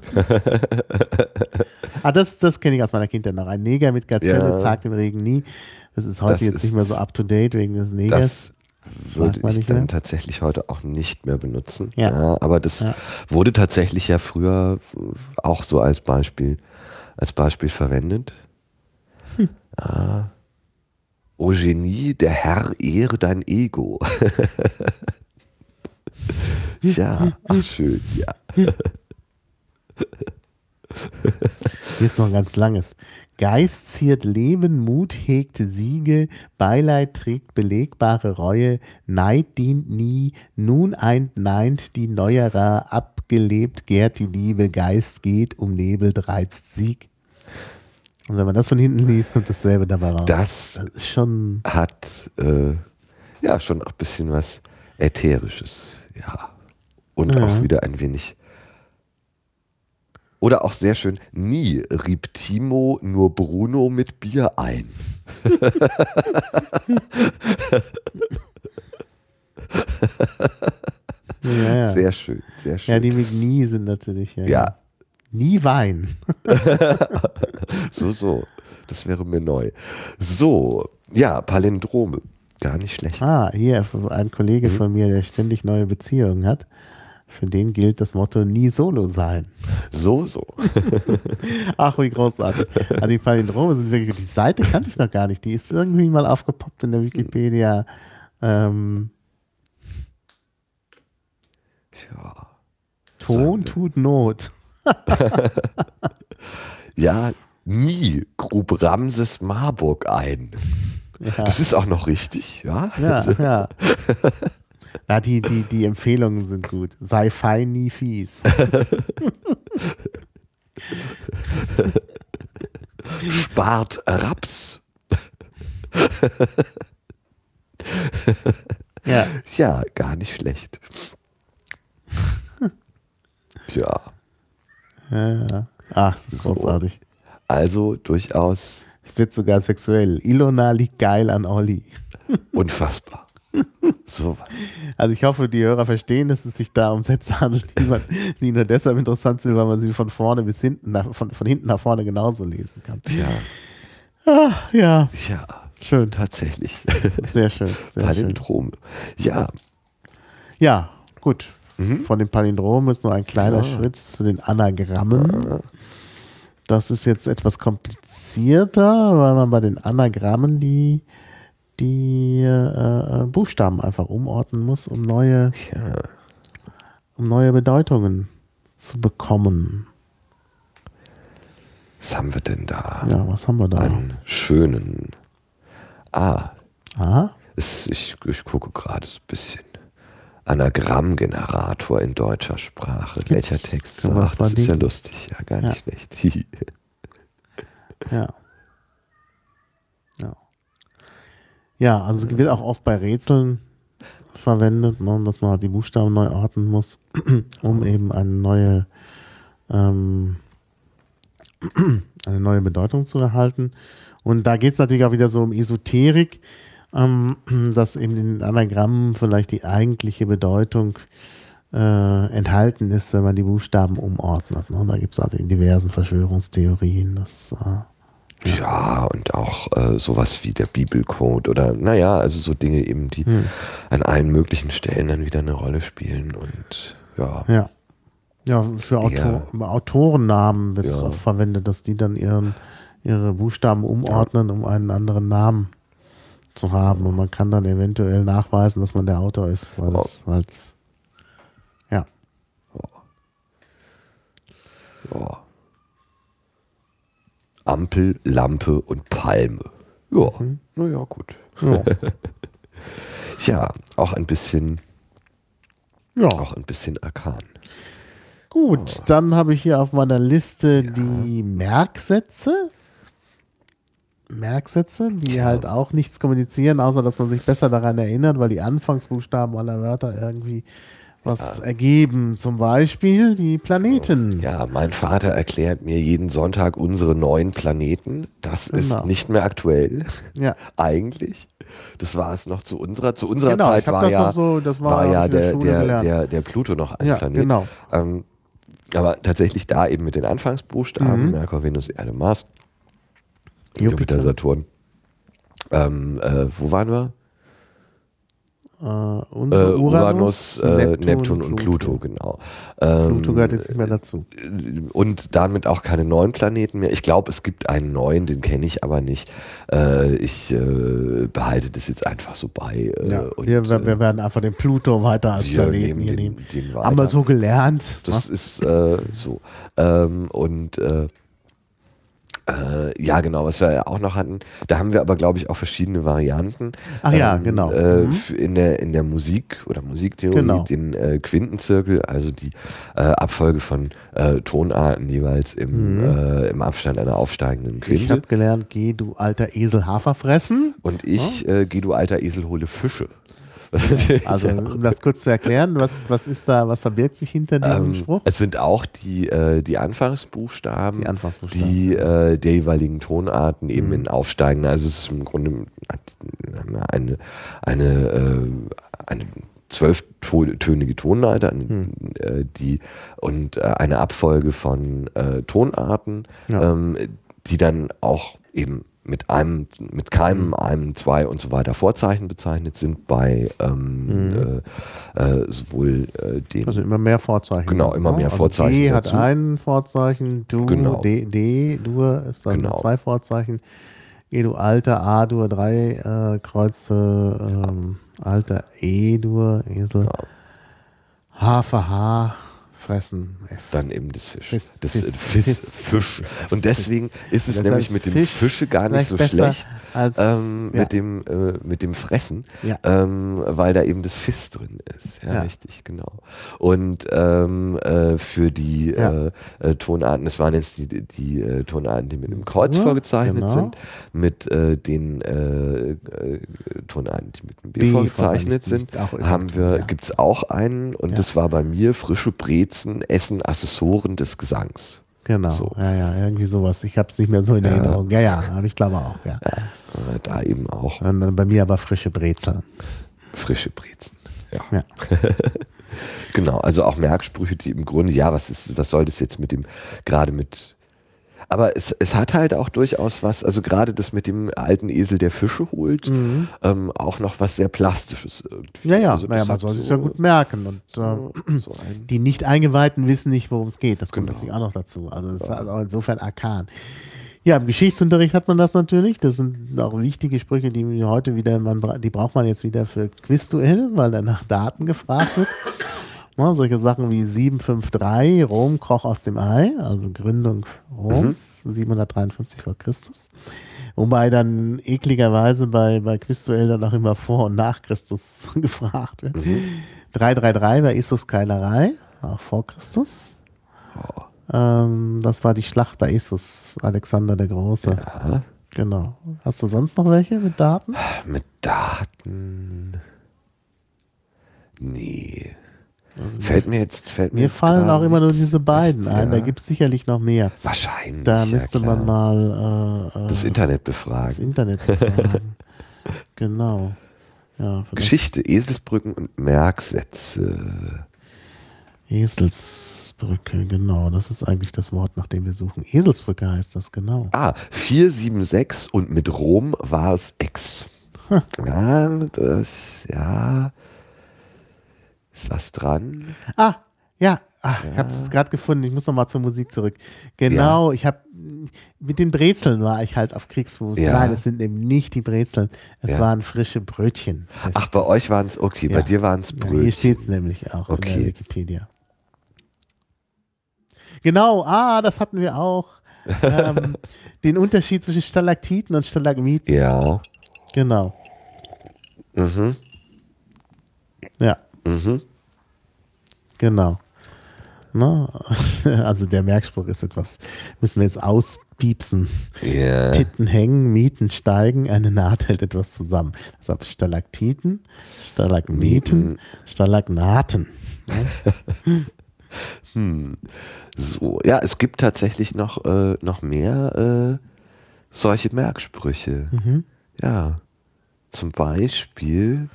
Das kenne ich aus meiner Kindheit noch. Ein Neger mit Gazelle zagt im Regen nie. Das ist heute jetzt nicht mehr so up-to-date wegen des Negers. Das würde ich dann tatsächlich heute auch nicht mehr benutzen. Ja, aber das wurde tatsächlich ja früher auch so als Beispiel verwendet. O Genie, der Herr ehre dein Ego. Ja, schön, ja. Hier ist noch ein ganz langes. Geist ziert Leben, Mut hegt Siege, Beileid trägt belegbare Reue, Neid dient nie, nun neint die Neuerer, abgelebt gärt die Liebe, Geist geht, umnebelt reizt Sieg. Und wenn man das von hinten liest, kommt dasselbe dabei raus. Das ist schon hat schon auch ein bisschen was Ätherisches, ja. Und auch wieder ein wenig. Oder auch sehr schön, nie rieb Timo nur Bruno mit Bier ein. Sehr schön, sehr schön. Ja, die mit nie sind natürlich. Ja. Nie Wein. So. Das wäre mir neu. So, ja, Palindrome. Gar nicht schlecht. Hier ein Kollege von mir, der ständig neue Beziehungen hat. Für den gilt das Motto, nie solo sein. So. Ach, wie großartig. Also die Palindrome sind wirklich, die Seite kannte ich noch gar nicht. Die ist irgendwie mal aufgepoppt in der Wikipedia. Tja. Ton tut Not. Ja, nie grub Ramses Marburg ein. Ja. Das ist auch noch richtig, ja? Ja. Ja, die Empfehlungen sind gut. Sei fein, nie fies. Spart Raps. Ja. Ja, gar nicht schlecht. Ja. Ja. Ach, das ist großartig. Also durchaus. Wird sogar sexuell. Ilona liegt geil an Olli. Unfassbar. So. Also ich hoffe, die Hörer verstehen, dass es sich da um Sätze handelt, die nur deshalb interessant sind, weil man sie von vorne bis hinten, von hinten nach vorne genauso lesen kann. Tja. Ach, ja. Ja. Schön. Tatsächlich. Sehr schön. Palindrom. Ja. Ja, gut. Von den Palindromen ist nur ein kleiner Schritt zu den Anagrammen. Das ist jetzt etwas komplizierter, weil man bei den Anagrammen die Buchstaben einfach umordnen muss, um neue Bedeutungen zu bekommen. Was haben wir denn da? Ja, was haben wir da? Einen schönen. Aha. Ich gucke gerade so ein bisschen. Anagrammgenerator in deutscher Sprache. Gibt's? Welcher Text? Können wir Ach, das ist ja verlinken. lustig. Ja, gar nicht schlecht. Ja. Ja, also es wird auch oft bei Rätseln verwendet, ne, dass man halt die Buchstaben neu ordnen muss, um eben eine neue Bedeutung zu erhalten. Und da geht es natürlich auch wieder so um Esoterik, dass eben in den Anagrammen vielleicht die eigentliche Bedeutung enthalten ist, wenn man die Buchstaben umordnet. Ne? Da gibt es halt in diversen Verschwörungstheorien. Ja, und auch sowas wie der Bibelcode oder naja, also so Dinge eben, die an allen möglichen Stellen dann wieder eine Rolle spielen und ja. Ja, für Autorennamen wird es auch verwendet, dass die dann ihre Buchstaben umordnen, um einen anderen Namen zu haben. Und man kann dann eventuell nachweisen, dass man der Autor ist, weil das halt, ja. Ampel, Lampe und Palme. Ja, naja, gut. Ja. Ja, auch ein bisschen arkan. Gut, dann habe ich hier auf meiner Liste die Merksätze. Die halt auch nichts kommunizieren, außer dass man sich besser daran erinnert, weil die Anfangsbuchstaben aller Wörter irgendwie was ergeben. Zum Beispiel die Planeten. Ja, mein Vater erklärt mir jeden Sonntag unsere 9 Planeten. Das ist nicht mehr aktuell. Ja. Eigentlich. Das war es noch zu unserer Zeit war ja der Pluto noch ein Planet. Genau. Aber tatsächlich da eben mit den Anfangsbuchstaben, Merkur, Venus, Erde, Mars, Jupiter, Saturn. Wo waren wir? Uranus, Neptun und Pluto, genau. Pluto gehört jetzt nicht mehr dazu. Und damit auch keine neuen Planeten mehr. Ich glaube, es gibt einen neuen, den kenne ich aber nicht. Ich behalte das jetzt einfach so bei. Wir werden einfach den Pluto weiter als Planeten hier nehmen. Haben wir so gelernt. Das ist so. Ja, genau, was wir ja auch noch hatten. Da haben wir aber, glaube ich, auch verschiedene Varianten. Ach ja, genau. In der Musik oder Musiktheorie, den Quintenzirkel, also die Abfolge von Tonarten jeweils im Abstand einer aufsteigenden Quinte. Ich habe gelernt, geh du alter Esel Hafer fressen. Und ich, geh du alter Esel hole Fische. Also, um das kurz zu erklären, was verbirgt sich hinter diesem Spruch? Es sind auch die Anfangsbuchstaben, die der jeweiligen Tonarten eben in aufsteigenden, also es ist im Grunde eine 12-tönige Tonleiter, eine Abfolge von Tonarten, die dann auch eben mit keinem, einem, zwei und so weiter Vorzeichen bezeichnet sind, bei sowohl dem... Also immer mehr Vorzeichen. Genau, immer mehr also Vorzeichen D dazu. hat ein Vorzeichen, Du, Genau. Dur ist dann Genau. 2 Vorzeichen, E-Dur, Alter, A-Dur, 3 Kreuze, Alter, E-Dur, Esel, H für H, Fressen, F. Dann eben das Fisch. Fisch. Fisch. Und deswegen ist es nämlich mit dem Fische gar nicht so schlecht als, mit dem Fressen, Ja. weil da eben das Fiss drin ist. Ja, richtig, genau. Und für die Tonarten, das waren jetzt die Tonarten, die mit einem Kreuz vorgezeichnet sind, mit den Tonarten, die mit einem B vorgezeichnet sind, gibt es auch einen, und das war bei mir frische Brezen, Essen, Assessoren des Gesangs. Genau, So. ja, irgendwie sowas. Ich habe es nicht mehr so in Erinnerung. Ja, aber ich glaube auch, ja. Da eben auch. Und dann bei mir aber frische Brezeln. Frische Brezen, ja. Genau, also auch Merksprüche, die im Grunde, was soll das jetzt aber es hat halt auch durchaus was, also gerade das mit dem alten Esel, der Fische holt, auch noch was sehr Plastisches irgendwie. Ja, also man soll sich ja gut merken. Und die nicht Eingeweihten wissen nicht, worum es geht. Das kommt natürlich auch noch dazu. Also das ist halt auch insofern arkan. Ja, im Geschichtsunterricht hat man das natürlich. Das sind auch wichtige Sprüche, die heute wieder, die braucht man jetzt wieder für Quizduell, weil dann nach Daten gefragt wird. Solche Sachen wie 753, Rom kroch aus dem Ei, also Gründung Roms, 753 vor Christus. Wobei dann ekligerweise bei Quizduell dann auch immer vor und nach Christus gefragt wird. 333 bei Issus Keilerei, auch vor Christus. Das war die Schlacht bei Issus, Alexander der Große. Ja. Genau. Hast du sonst noch welche mit Daten? Mit Daten? Nee. Also mir fallen auch immer nur diese beiden ein. Da gibt es sicherlich noch mehr. Wahrscheinlich. Da müsste man mal das Internet befragen. Genau. Ja, Geschichte, Eselsbrücken und Merksätze. Eselsbrücke, genau. Das ist eigentlich das Wort, nach dem wir suchen. Eselsbrücke heißt das, genau. 476 und mit Rom war es Ex. Ist was dran? Ich habe es gerade gefunden. Ich muss noch mal zur Musik zurück. Genau, ich habe mit den Brezeln war ich halt auf Kriegsfuß. Ja. Nein, es sind eben nicht die Brezeln. Es waren frische Brötchen. Bei euch waren es, bei dir waren es Brötchen. Hier steht es nämlich auch in der Wikipedia. Genau, das hatten wir auch. Den Unterschied zwischen Stalaktiten und Stalagmiten. Ja. Genau. Ja. Genau. Also der Merkspruch ist etwas, müssen wir jetzt auspiepsen. Yeah. Titten hängen, Mieten steigen, eine Naht hält etwas zusammen. Deshalb Stalaktiten, Stalagmiten, Stalagnaten. So, ja, es gibt tatsächlich noch mehr solche Merksprüche. Ja. Zum Beispiel.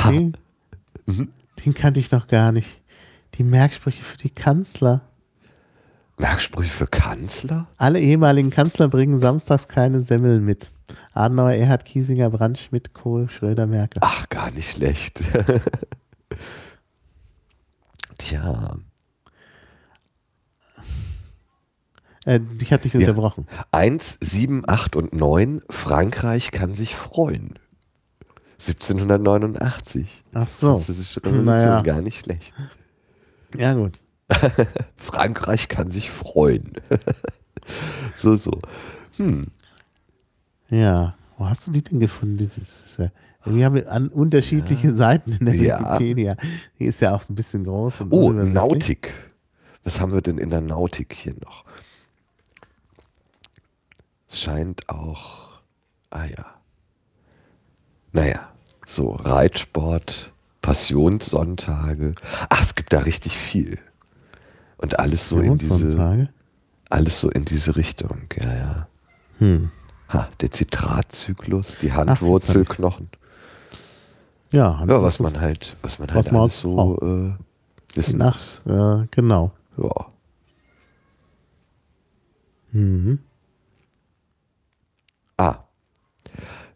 Den kannte ich noch gar nicht. Die Merksprüche für die Kanzler. Merksprüche für Kanzler? Alle ehemaligen Kanzler bringen samstags keine Semmeln mit. Adenauer, Erhard, Kiesinger, Brandt, Schmidt, Kohl, Schröder, Merkel. Ach, gar nicht schlecht. Tja. Ich hatte dich unterbrochen. 1, 7, 8 und 9. Frankreich kann sich freuen. 1789. Ach so. Französische Revolution, gar nicht schlecht. Ja, gut. Frankreich kann sich freuen. so. Ja, wo hast du die denn gefunden? Wir haben an unterschiedliche Seiten in der Wikipedia. Die ist ja auch ein bisschen groß. Und Nautik. Was haben wir denn in der Nautik hier noch? Es scheint auch, so Reitsport, Passionssonntage. Ach, es gibt da richtig viel. Und alles so in diese Richtung, ja. Der Zitratzyklus, die Handwurzelknochen. Was man halt alles so wissen muss. Genau. Ja.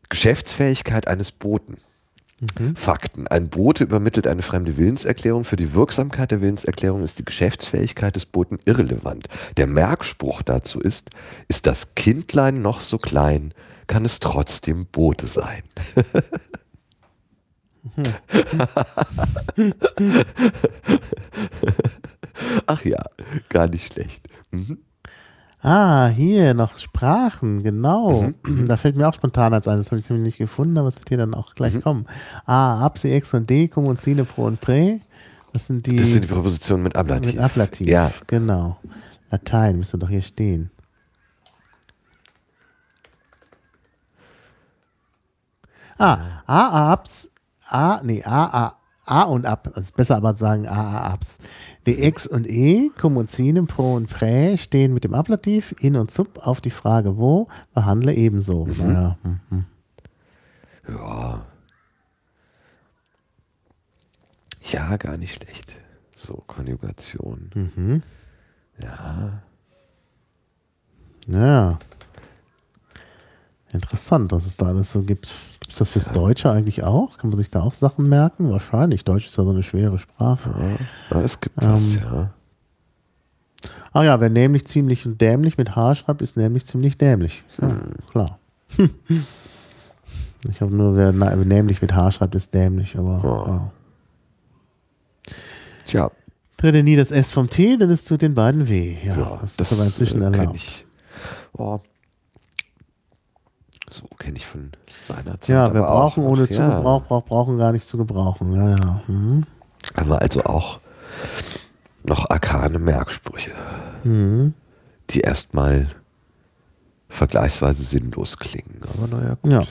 Geschäftsfähigkeit eines Boten. Fakten. Ein Bote übermittelt eine fremde Willenserklärung. Für die Wirksamkeit der Willenserklärung ist die Geschäftsfähigkeit des Boten irrelevant. Der Merkspruch dazu ist das Kindlein noch so klein, kann es trotzdem Bote sein. Ach ja, gar nicht schlecht. Hier noch Sprachen, genau. Da fällt mir auch spontan als ein, das habe ich nämlich nicht gefunden, aber es wird hier dann auch gleich kommen. Absi, Ex und D, Cum und Sine, Pro und Prä. Das sind die Präpositionen mit Ablativ. Mit Ablativ, ja. Genau. Latein müsste doch hier stehen. Abs, A und Ab, also besser aber sagen Abs. Die Ex und E, Cum und Sine, Pro und Prä stehen mit dem Ablativ, in und sub auf die Frage wo, behandle ebenso. Naja. Ja. Ja, gar nicht schlecht. So, Konjugation. Ja. Ja. Interessant, was es da alles so gibt. Gibt es das fürs Deutsche eigentlich auch? Kann man sich da auch Sachen merken? Wahrscheinlich. Deutsch ist ja so eine schwere Sprache. Ja, es gibt was, ja. Ah ja, wer nämlich ziemlich und dämlich mit H schreibt, ist nämlich ziemlich dämlich. Ja, klar. Ich habe nur, wer nämlich mit H schreibt, ist dämlich, aber wow. Tja. Trete nie das S vom T, dann ist zu den beiden W. Ja, das ist aber inzwischen erlaubt. So kenne ich von seiner Zeit. Ja, wir brauchen ohne Zugebrauch, brauchen gar nicht zu gebrauchen. Ja. Haben wir also auch noch arkane Merksprüche, die erstmal vergleichsweise sinnlos klingen. Aber naja, gut.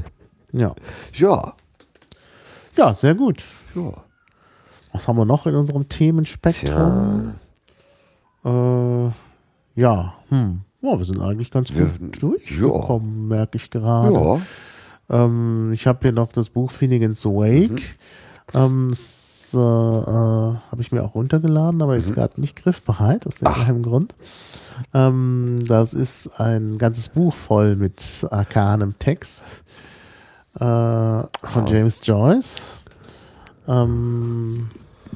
Ja, sehr gut. Ja. Was haben wir noch in unserem Themenspektrum? Wir sind eigentlich ganz gut durchgekommen, merke ich gerade. Ich habe hier noch das Buch Finnegan's Wake. Das habe ich mir auch runtergeladen, aber jetzt gerade nicht griffbereit, aus irgendeinem Grund. Das ist ein ganzes Buch voll mit arkanem Text von James Joyce. Und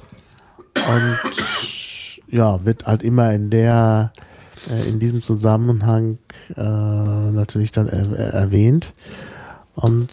wird halt immer in diesem Zusammenhang natürlich dann erwähnt. Und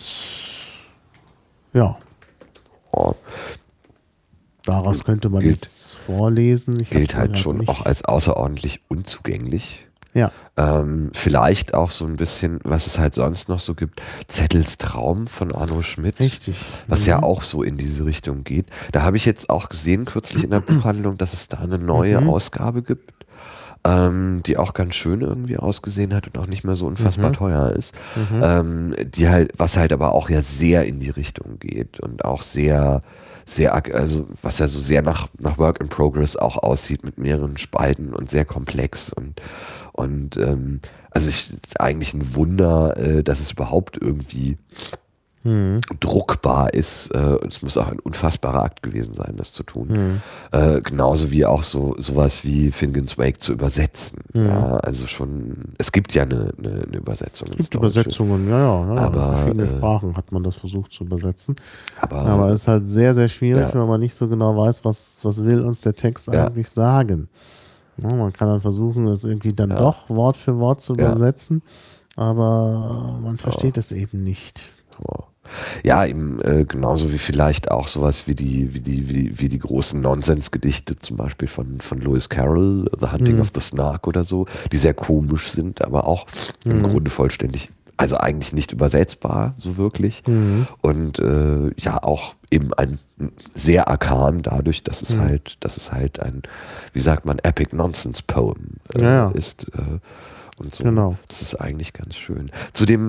daraus könnte man jetzt vorlesen. Gilt halt schon auch als außerordentlich unzugänglich. Ja. Vielleicht auch so ein bisschen, was es halt sonst noch so gibt, Zettels Traum von Arno Schmidt. Richtig. Was ja auch so in diese Richtung geht. Da habe ich jetzt auch gesehen, kürzlich in der Buchhandlung, dass es da eine neue Ausgabe gibt, die auch ganz schön irgendwie ausgesehen hat und auch nicht mehr so unfassbar teuer ist. Die halt, was halt aber auch ja sehr in die Richtung geht und auch sehr, also was ja so sehr nach Work in Progress auch aussieht mit mehreren Spalten und sehr komplex und also eigentlich ein Wunder, dass es überhaupt irgendwie druckbar ist. Es muss auch ein unfassbarer Akt gewesen sein, das zu tun. Genauso wie auch sowas wie Finnegan's Wake zu übersetzen. Ja, also schon, es gibt ja eine Übersetzung. Es gibt Übersetzungen, aber in verschiedene Sprachen hat man das versucht zu übersetzen. Aber es ist halt sehr, sehr schwierig, wenn man nicht so genau weiß, was will uns der Text eigentlich sagen. Ja, man kann dann versuchen, es irgendwie dann doch Wort für Wort zu übersetzen, aber man versteht es eben nicht. Ja, eben genauso wie vielleicht auch sowas wie die großen Nonsensgedichte, zum Beispiel von Lewis Carroll, The Hunting of the Snark oder so, die sehr komisch sind, aber auch im Grunde vollständig, also eigentlich nicht übersetzbar, so wirklich. Und auch eben ein sehr arkan dadurch, dass es halt ein, wie sagt man, Epic Nonsense Poem ist. Und so. Genau. Das ist eigentlich ganz schön. Zu dem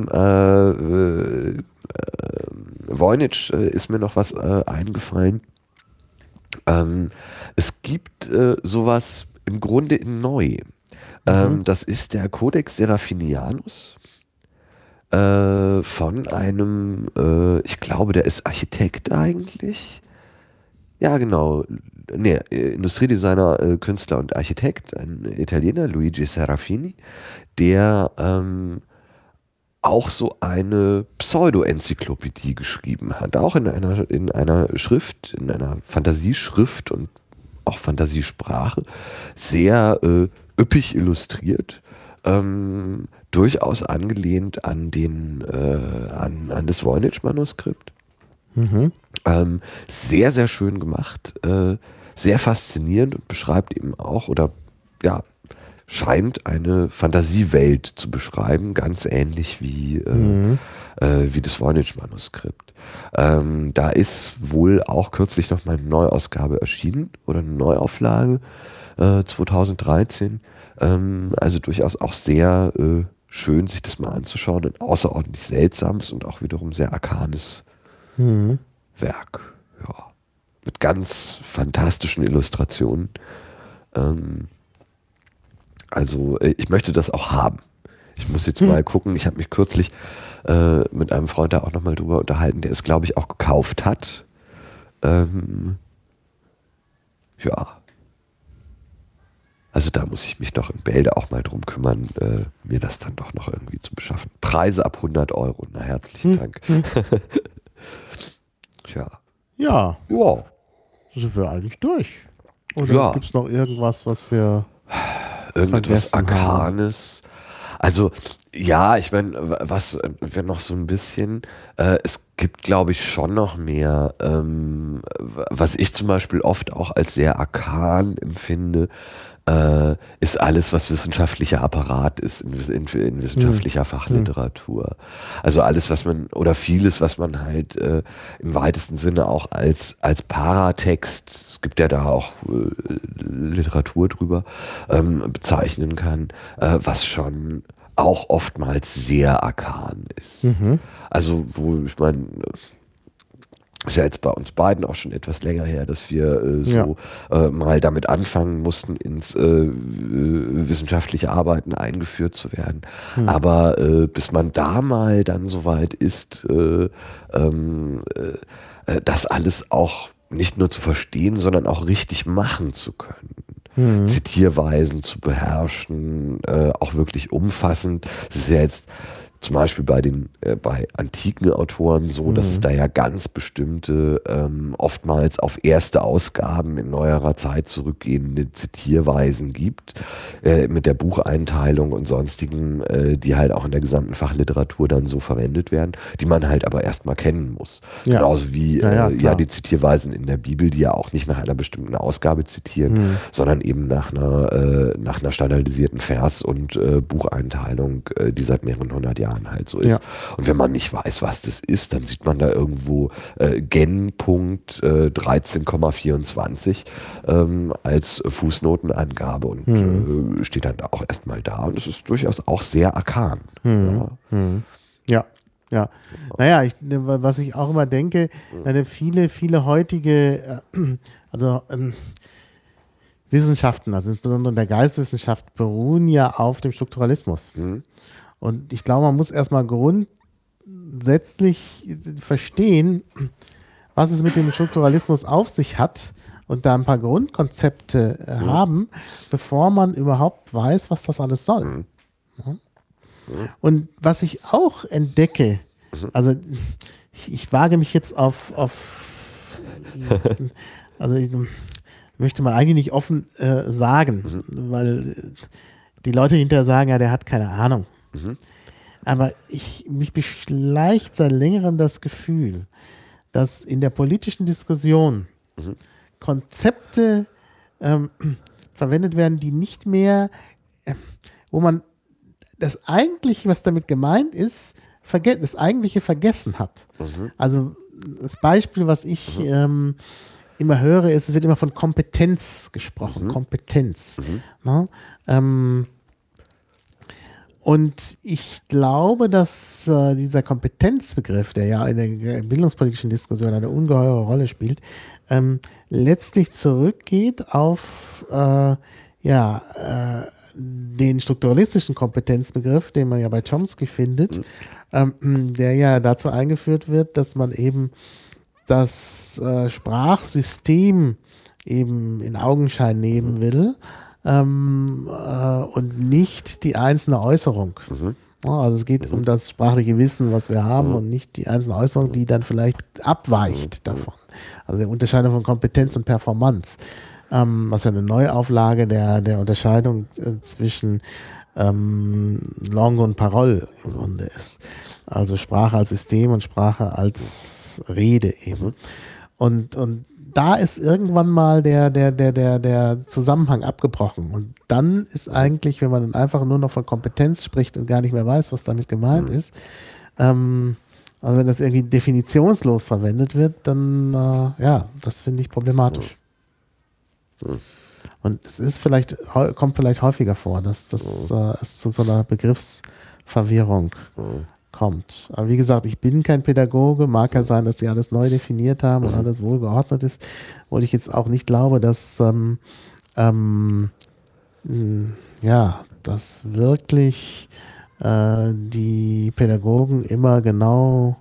Voynich ist mir noch was eingefallen. Es gibt sowas im Grunde in neu. Das ist der Codex Seraphinianus von einem, ich glaube, der ist Architekt eigentlich. Ja, genau. Nee, Industriedesigner, Künstler und Architekt, ein Italiener, Luigi Serafini, der auch so eine Pseudo-Enzyklopädie geschrieben hat, auch in einer Schrift, in einer Fantasieschrift und auch Fantasiesprache, sehr üppig illustriert, durchaus angelehnt an das Voynich-Manuskript. Sehr, sehr schön gemacht, sehr faszinierend und beschreibt eben auch, oder ja, scheint eine Fantasiewelt zu beschreiben, ganz ähnlich wie das Voynich-Manuskript. Da ist wohl auch kürzlich noch mal eine Neuausgabe erschienen oder eine Neuauflage 2013. Also durchaus auch sehr schön, sich das mal anzuschauen. Ein außerordentlich seltsames und auch wiederum sehr arkanes Werk. Ja. Mit ganz fantastischen Illustrationen. Also ich möchte das auch haben. Ich muss jetzt mal gucken. Ich habe mich kürzlich mit einem Freund da auch nochmal drüber unterhalten, der es, glaube ich, auch gekauft hat. Ja. Also da muss ich mich doch in Bälde auch mal drum kümmern, mir das dann doch noch irgendwie zu beschaffen. Preise ab 100 Euro. Na, herzlichen Dank. Tja. Ja. Ja. Sind wir eigentlich durch? Oder Ja. gibt es noch irgendwas, was wir irgendetwas vergessen Arkanes? Also, ja, ich meine, was wir noch so ein bisschen, es gibt, glaube ich, schon noch mehr, was ich zum Beispiel oft auch als sehr arkan empfinde, ist alles, was wissenschaftlicher Apparat ist, in wissenschaftlicher Fachliteratur. Also alles, was man, oder vieles, was man halt im weitesten Sinne auch als Paratext, es gibt ja da auch Literatur drüber, bezeichnen kann, was schon auch oftmals sehr arkan ist. Also, wo ich meine, ist ja jetzt bei uns beiden auch schon etwas länger her, dass wir mal damit anfangen mussten, ins wissenschaftliche Arbeiten eingeführt zu werden. Aber bis man da mal dann soweit ist, das alles auch nicht nur zu verstehen, sondern auch richtig machen zu können. Zitierweisen zu beherrschen, auch wirklich umfassend. Es ist ja jetzt zum Beispiel bei antiken Autoren so, dass es da ja ganz bestimmte, oftmals auf erste Ausgaben in neuerer Zeit zurückgehende Zitierweisen gibt, mit der Bucheinteilung und sonstigen, die halt auch in der gesamten Fachliteratur dann so verwendet werden, die man halt aber erstmal kennen muss. Ja. Genauso wie die Zitierweisen in der Bibel, die ja auch nicht nach einer bestimmten Ausgabe zitieren, sondern eben nach einer standardisierten Vers- und Bucheinteilung, die seit mehreren 100 Jahren halt so ist. Ja. Und wenn man nicht weiß, was das ist, dann sieht man da irgendwo Gen-Punkt 13,24 als Fußnotenangabe und steht dann auch erstmal da. Und das ist durchaus auch sehr arkan. Ja. Naja, was ich auch immer denke, viele heutige, Wissenschaften, also insbesondere der Geisteswissenschaft, beruhen ja auf dem Strukturalismus. Und ich glaube, man muss erstmal grundsätzlich verstehen, was es mit dem Strukturalismus auf sich hat und da ein paar Grundkonzepte haben, bevor man überhaupt weiß, was das alles soll. Und was ich auch entdecke, also ich wage mich jetzt also ich möchte man eigentlich nicht offen sagen, weil die Leute hinterher sagen, ja, der hat keine Ahnung. Aber mich beschleicht seit längerem das Gefühl, dass in der politischen Diskussion Konzepte verwendet werden, die nicht mehr, wo man das Eigentliche, was damit gemeint ist, das Eigentliche vergessen hat. Also das Beispiel, was ich immer höre, ist, es wird immer von Kompetenz gesprochen. Kompetenz. Na? Und ich glaube, dass dieser Kompetenzbegriff, der ja in der bildungspolitischen Diskussion eine ungeheure Rolle spielt, letztlich zurückgeht auf den strukturalistischen Kompetenzbegriff, den man ja bei Chomsky findet, der ja dazu eingeführt wird, dass man eben das Sprachsystem eben in Augenschein nehmen will und nicht die einzelne Äußerung. Also es geht um das sprachliche Wissen, was wir haben und nicht die einzelne Äußerung, die dann vielleicht abweicht davon. Also die Unterscheidung von Kompetenz und Performance, was ja eine Neuauflage der Unterscheidung zwischen Langue und Parole im Grunde ist. Also Sprache als System und Sprache als Rede eben. Und da ist irgendwann mal der Zusammenhang abgebrochen. Und dann ist eigentlich, wenn man dann einfach nur noch von Kompetenz spricht und gar nicht mehr weiß, was damit gemeint ist, also wenn das irgendwie definitionslos verwendet wird, dann, das finde ich problematisch. Und es ist kommt vielleicht häufiger vor, dass es zu so einer Begriffsverwirrung kommt. Aber wie gesagt, ich bin kein Pädagoge, mag ja sein, dass die alles neu definiert haben und alles wohlgeordnet ist, wo ich jetzt auch nicht glaube, dass dass wirklich die Pädagogen immer genau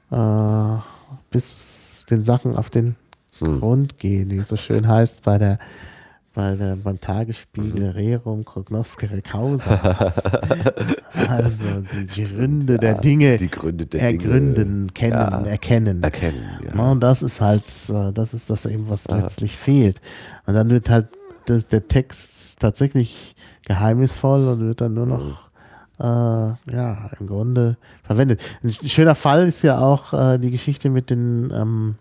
bis den Sachen auf den Grund gehen, wie es so schön heißt beim Tagesspiegel Rerum cognoscere causa. Also die Gründe der Dinge ergründen, erkennen. Ja. Und das ist halt, das ist das eben, was letztlich fehlt. Und dann wird halt der Text tatsächlich geheimnisvoll und wird dann nur noch im Grunde verwendet. Ein schöner Fall ist ja auch die Geschichte mit den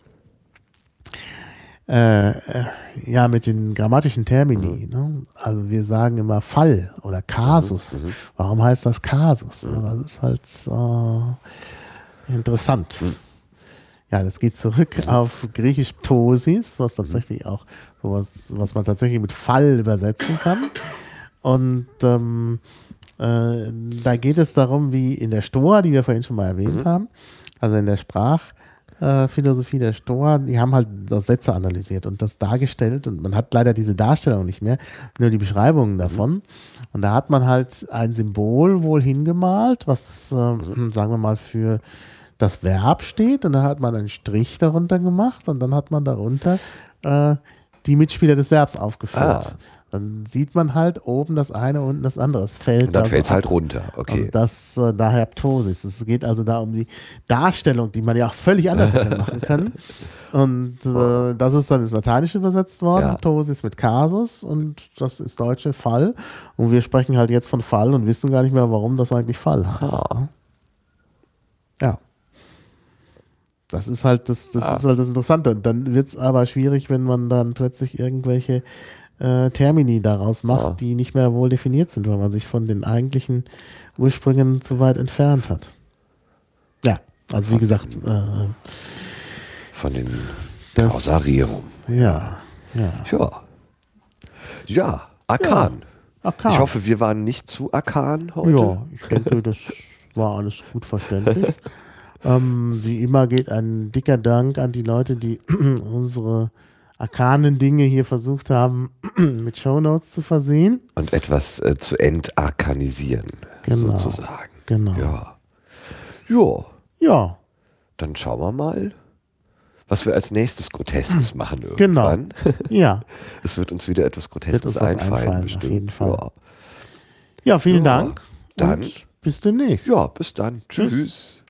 mit den grammatischen Termini. Ne? Also wir sagen immer Fall oder Kasus. Warum heißt das Kasus? Das ist halt interessant. Ja, das geht zurück auf griechisch Ptosis, was tatsächlich auch sowas, was man tatsächlich mit Fall übersetzen kann. Und da geht es darum, wie in der Stoa, die wir vorhin schon mal erwähnt haben, also in der Sprachphilosophie der Stoa, die haben halt das Sätze analysiert und das dargestellt und man hat leider diese Darstellung nicht mehr, nur die Beschreibungen davon. Und da hat man halt ein Symbol wohl hingemalt, was, sagen wir mal, für das Verb steht und dann hat man einen Strich darunter gemacht und dann hat man darunter die Mitspieler des Verbs aufgeführt. Dann sieht man halt oben das eine, unten das andere. Es fällt und dann fällt es halt runter. Okay. Und das daher Ptosis. Es geht also da um die Darstellung, die man ja auch völlig anders hätte machen können. Und das ist dann ins Lateinische übersetzt worden. Ja. Ptosis mit Kasus und das ist deutsche Fall. Und wir sprechen halt jetzt von Fall und wissen gar nicht mehr, warum das eigentlich Fall heißt. Ne? Ja. Das ist halt das Interessante. Dann wird es aber schwierig, wenn man dann plötzlich irgendwelche Termini daraus macht, die nicht mehr wohl definiert sind, weil man sich von den eigentlichen Ursprüngen zu weit entfernt hat. Ja, also wie gesagt. Von den Kausarium. Ja. Ja, Arkan. Arkan. Ich hoffe, wir waren nicht zu arkan heute. Ja, ich denke, das war alles gut verständlich. Wie immer geht ein dicker Dank an die Leute, die unsere arkanen Dinge hier versucht haben, mit Shownotes zu versehen. Und etwas zu entarkanisieren, sozusagen. Genau. Ja. Dann schauen wir mal, was wir als nächstes Groteskes machen irgendwann. Genau. Ja. Es wird uns wieder etwas Groteskes einfallen, bestimmt. Auf jeden Fall. Ja, vielen Dank. Dann bis demnächst. Ja, bis dann. Tschüss.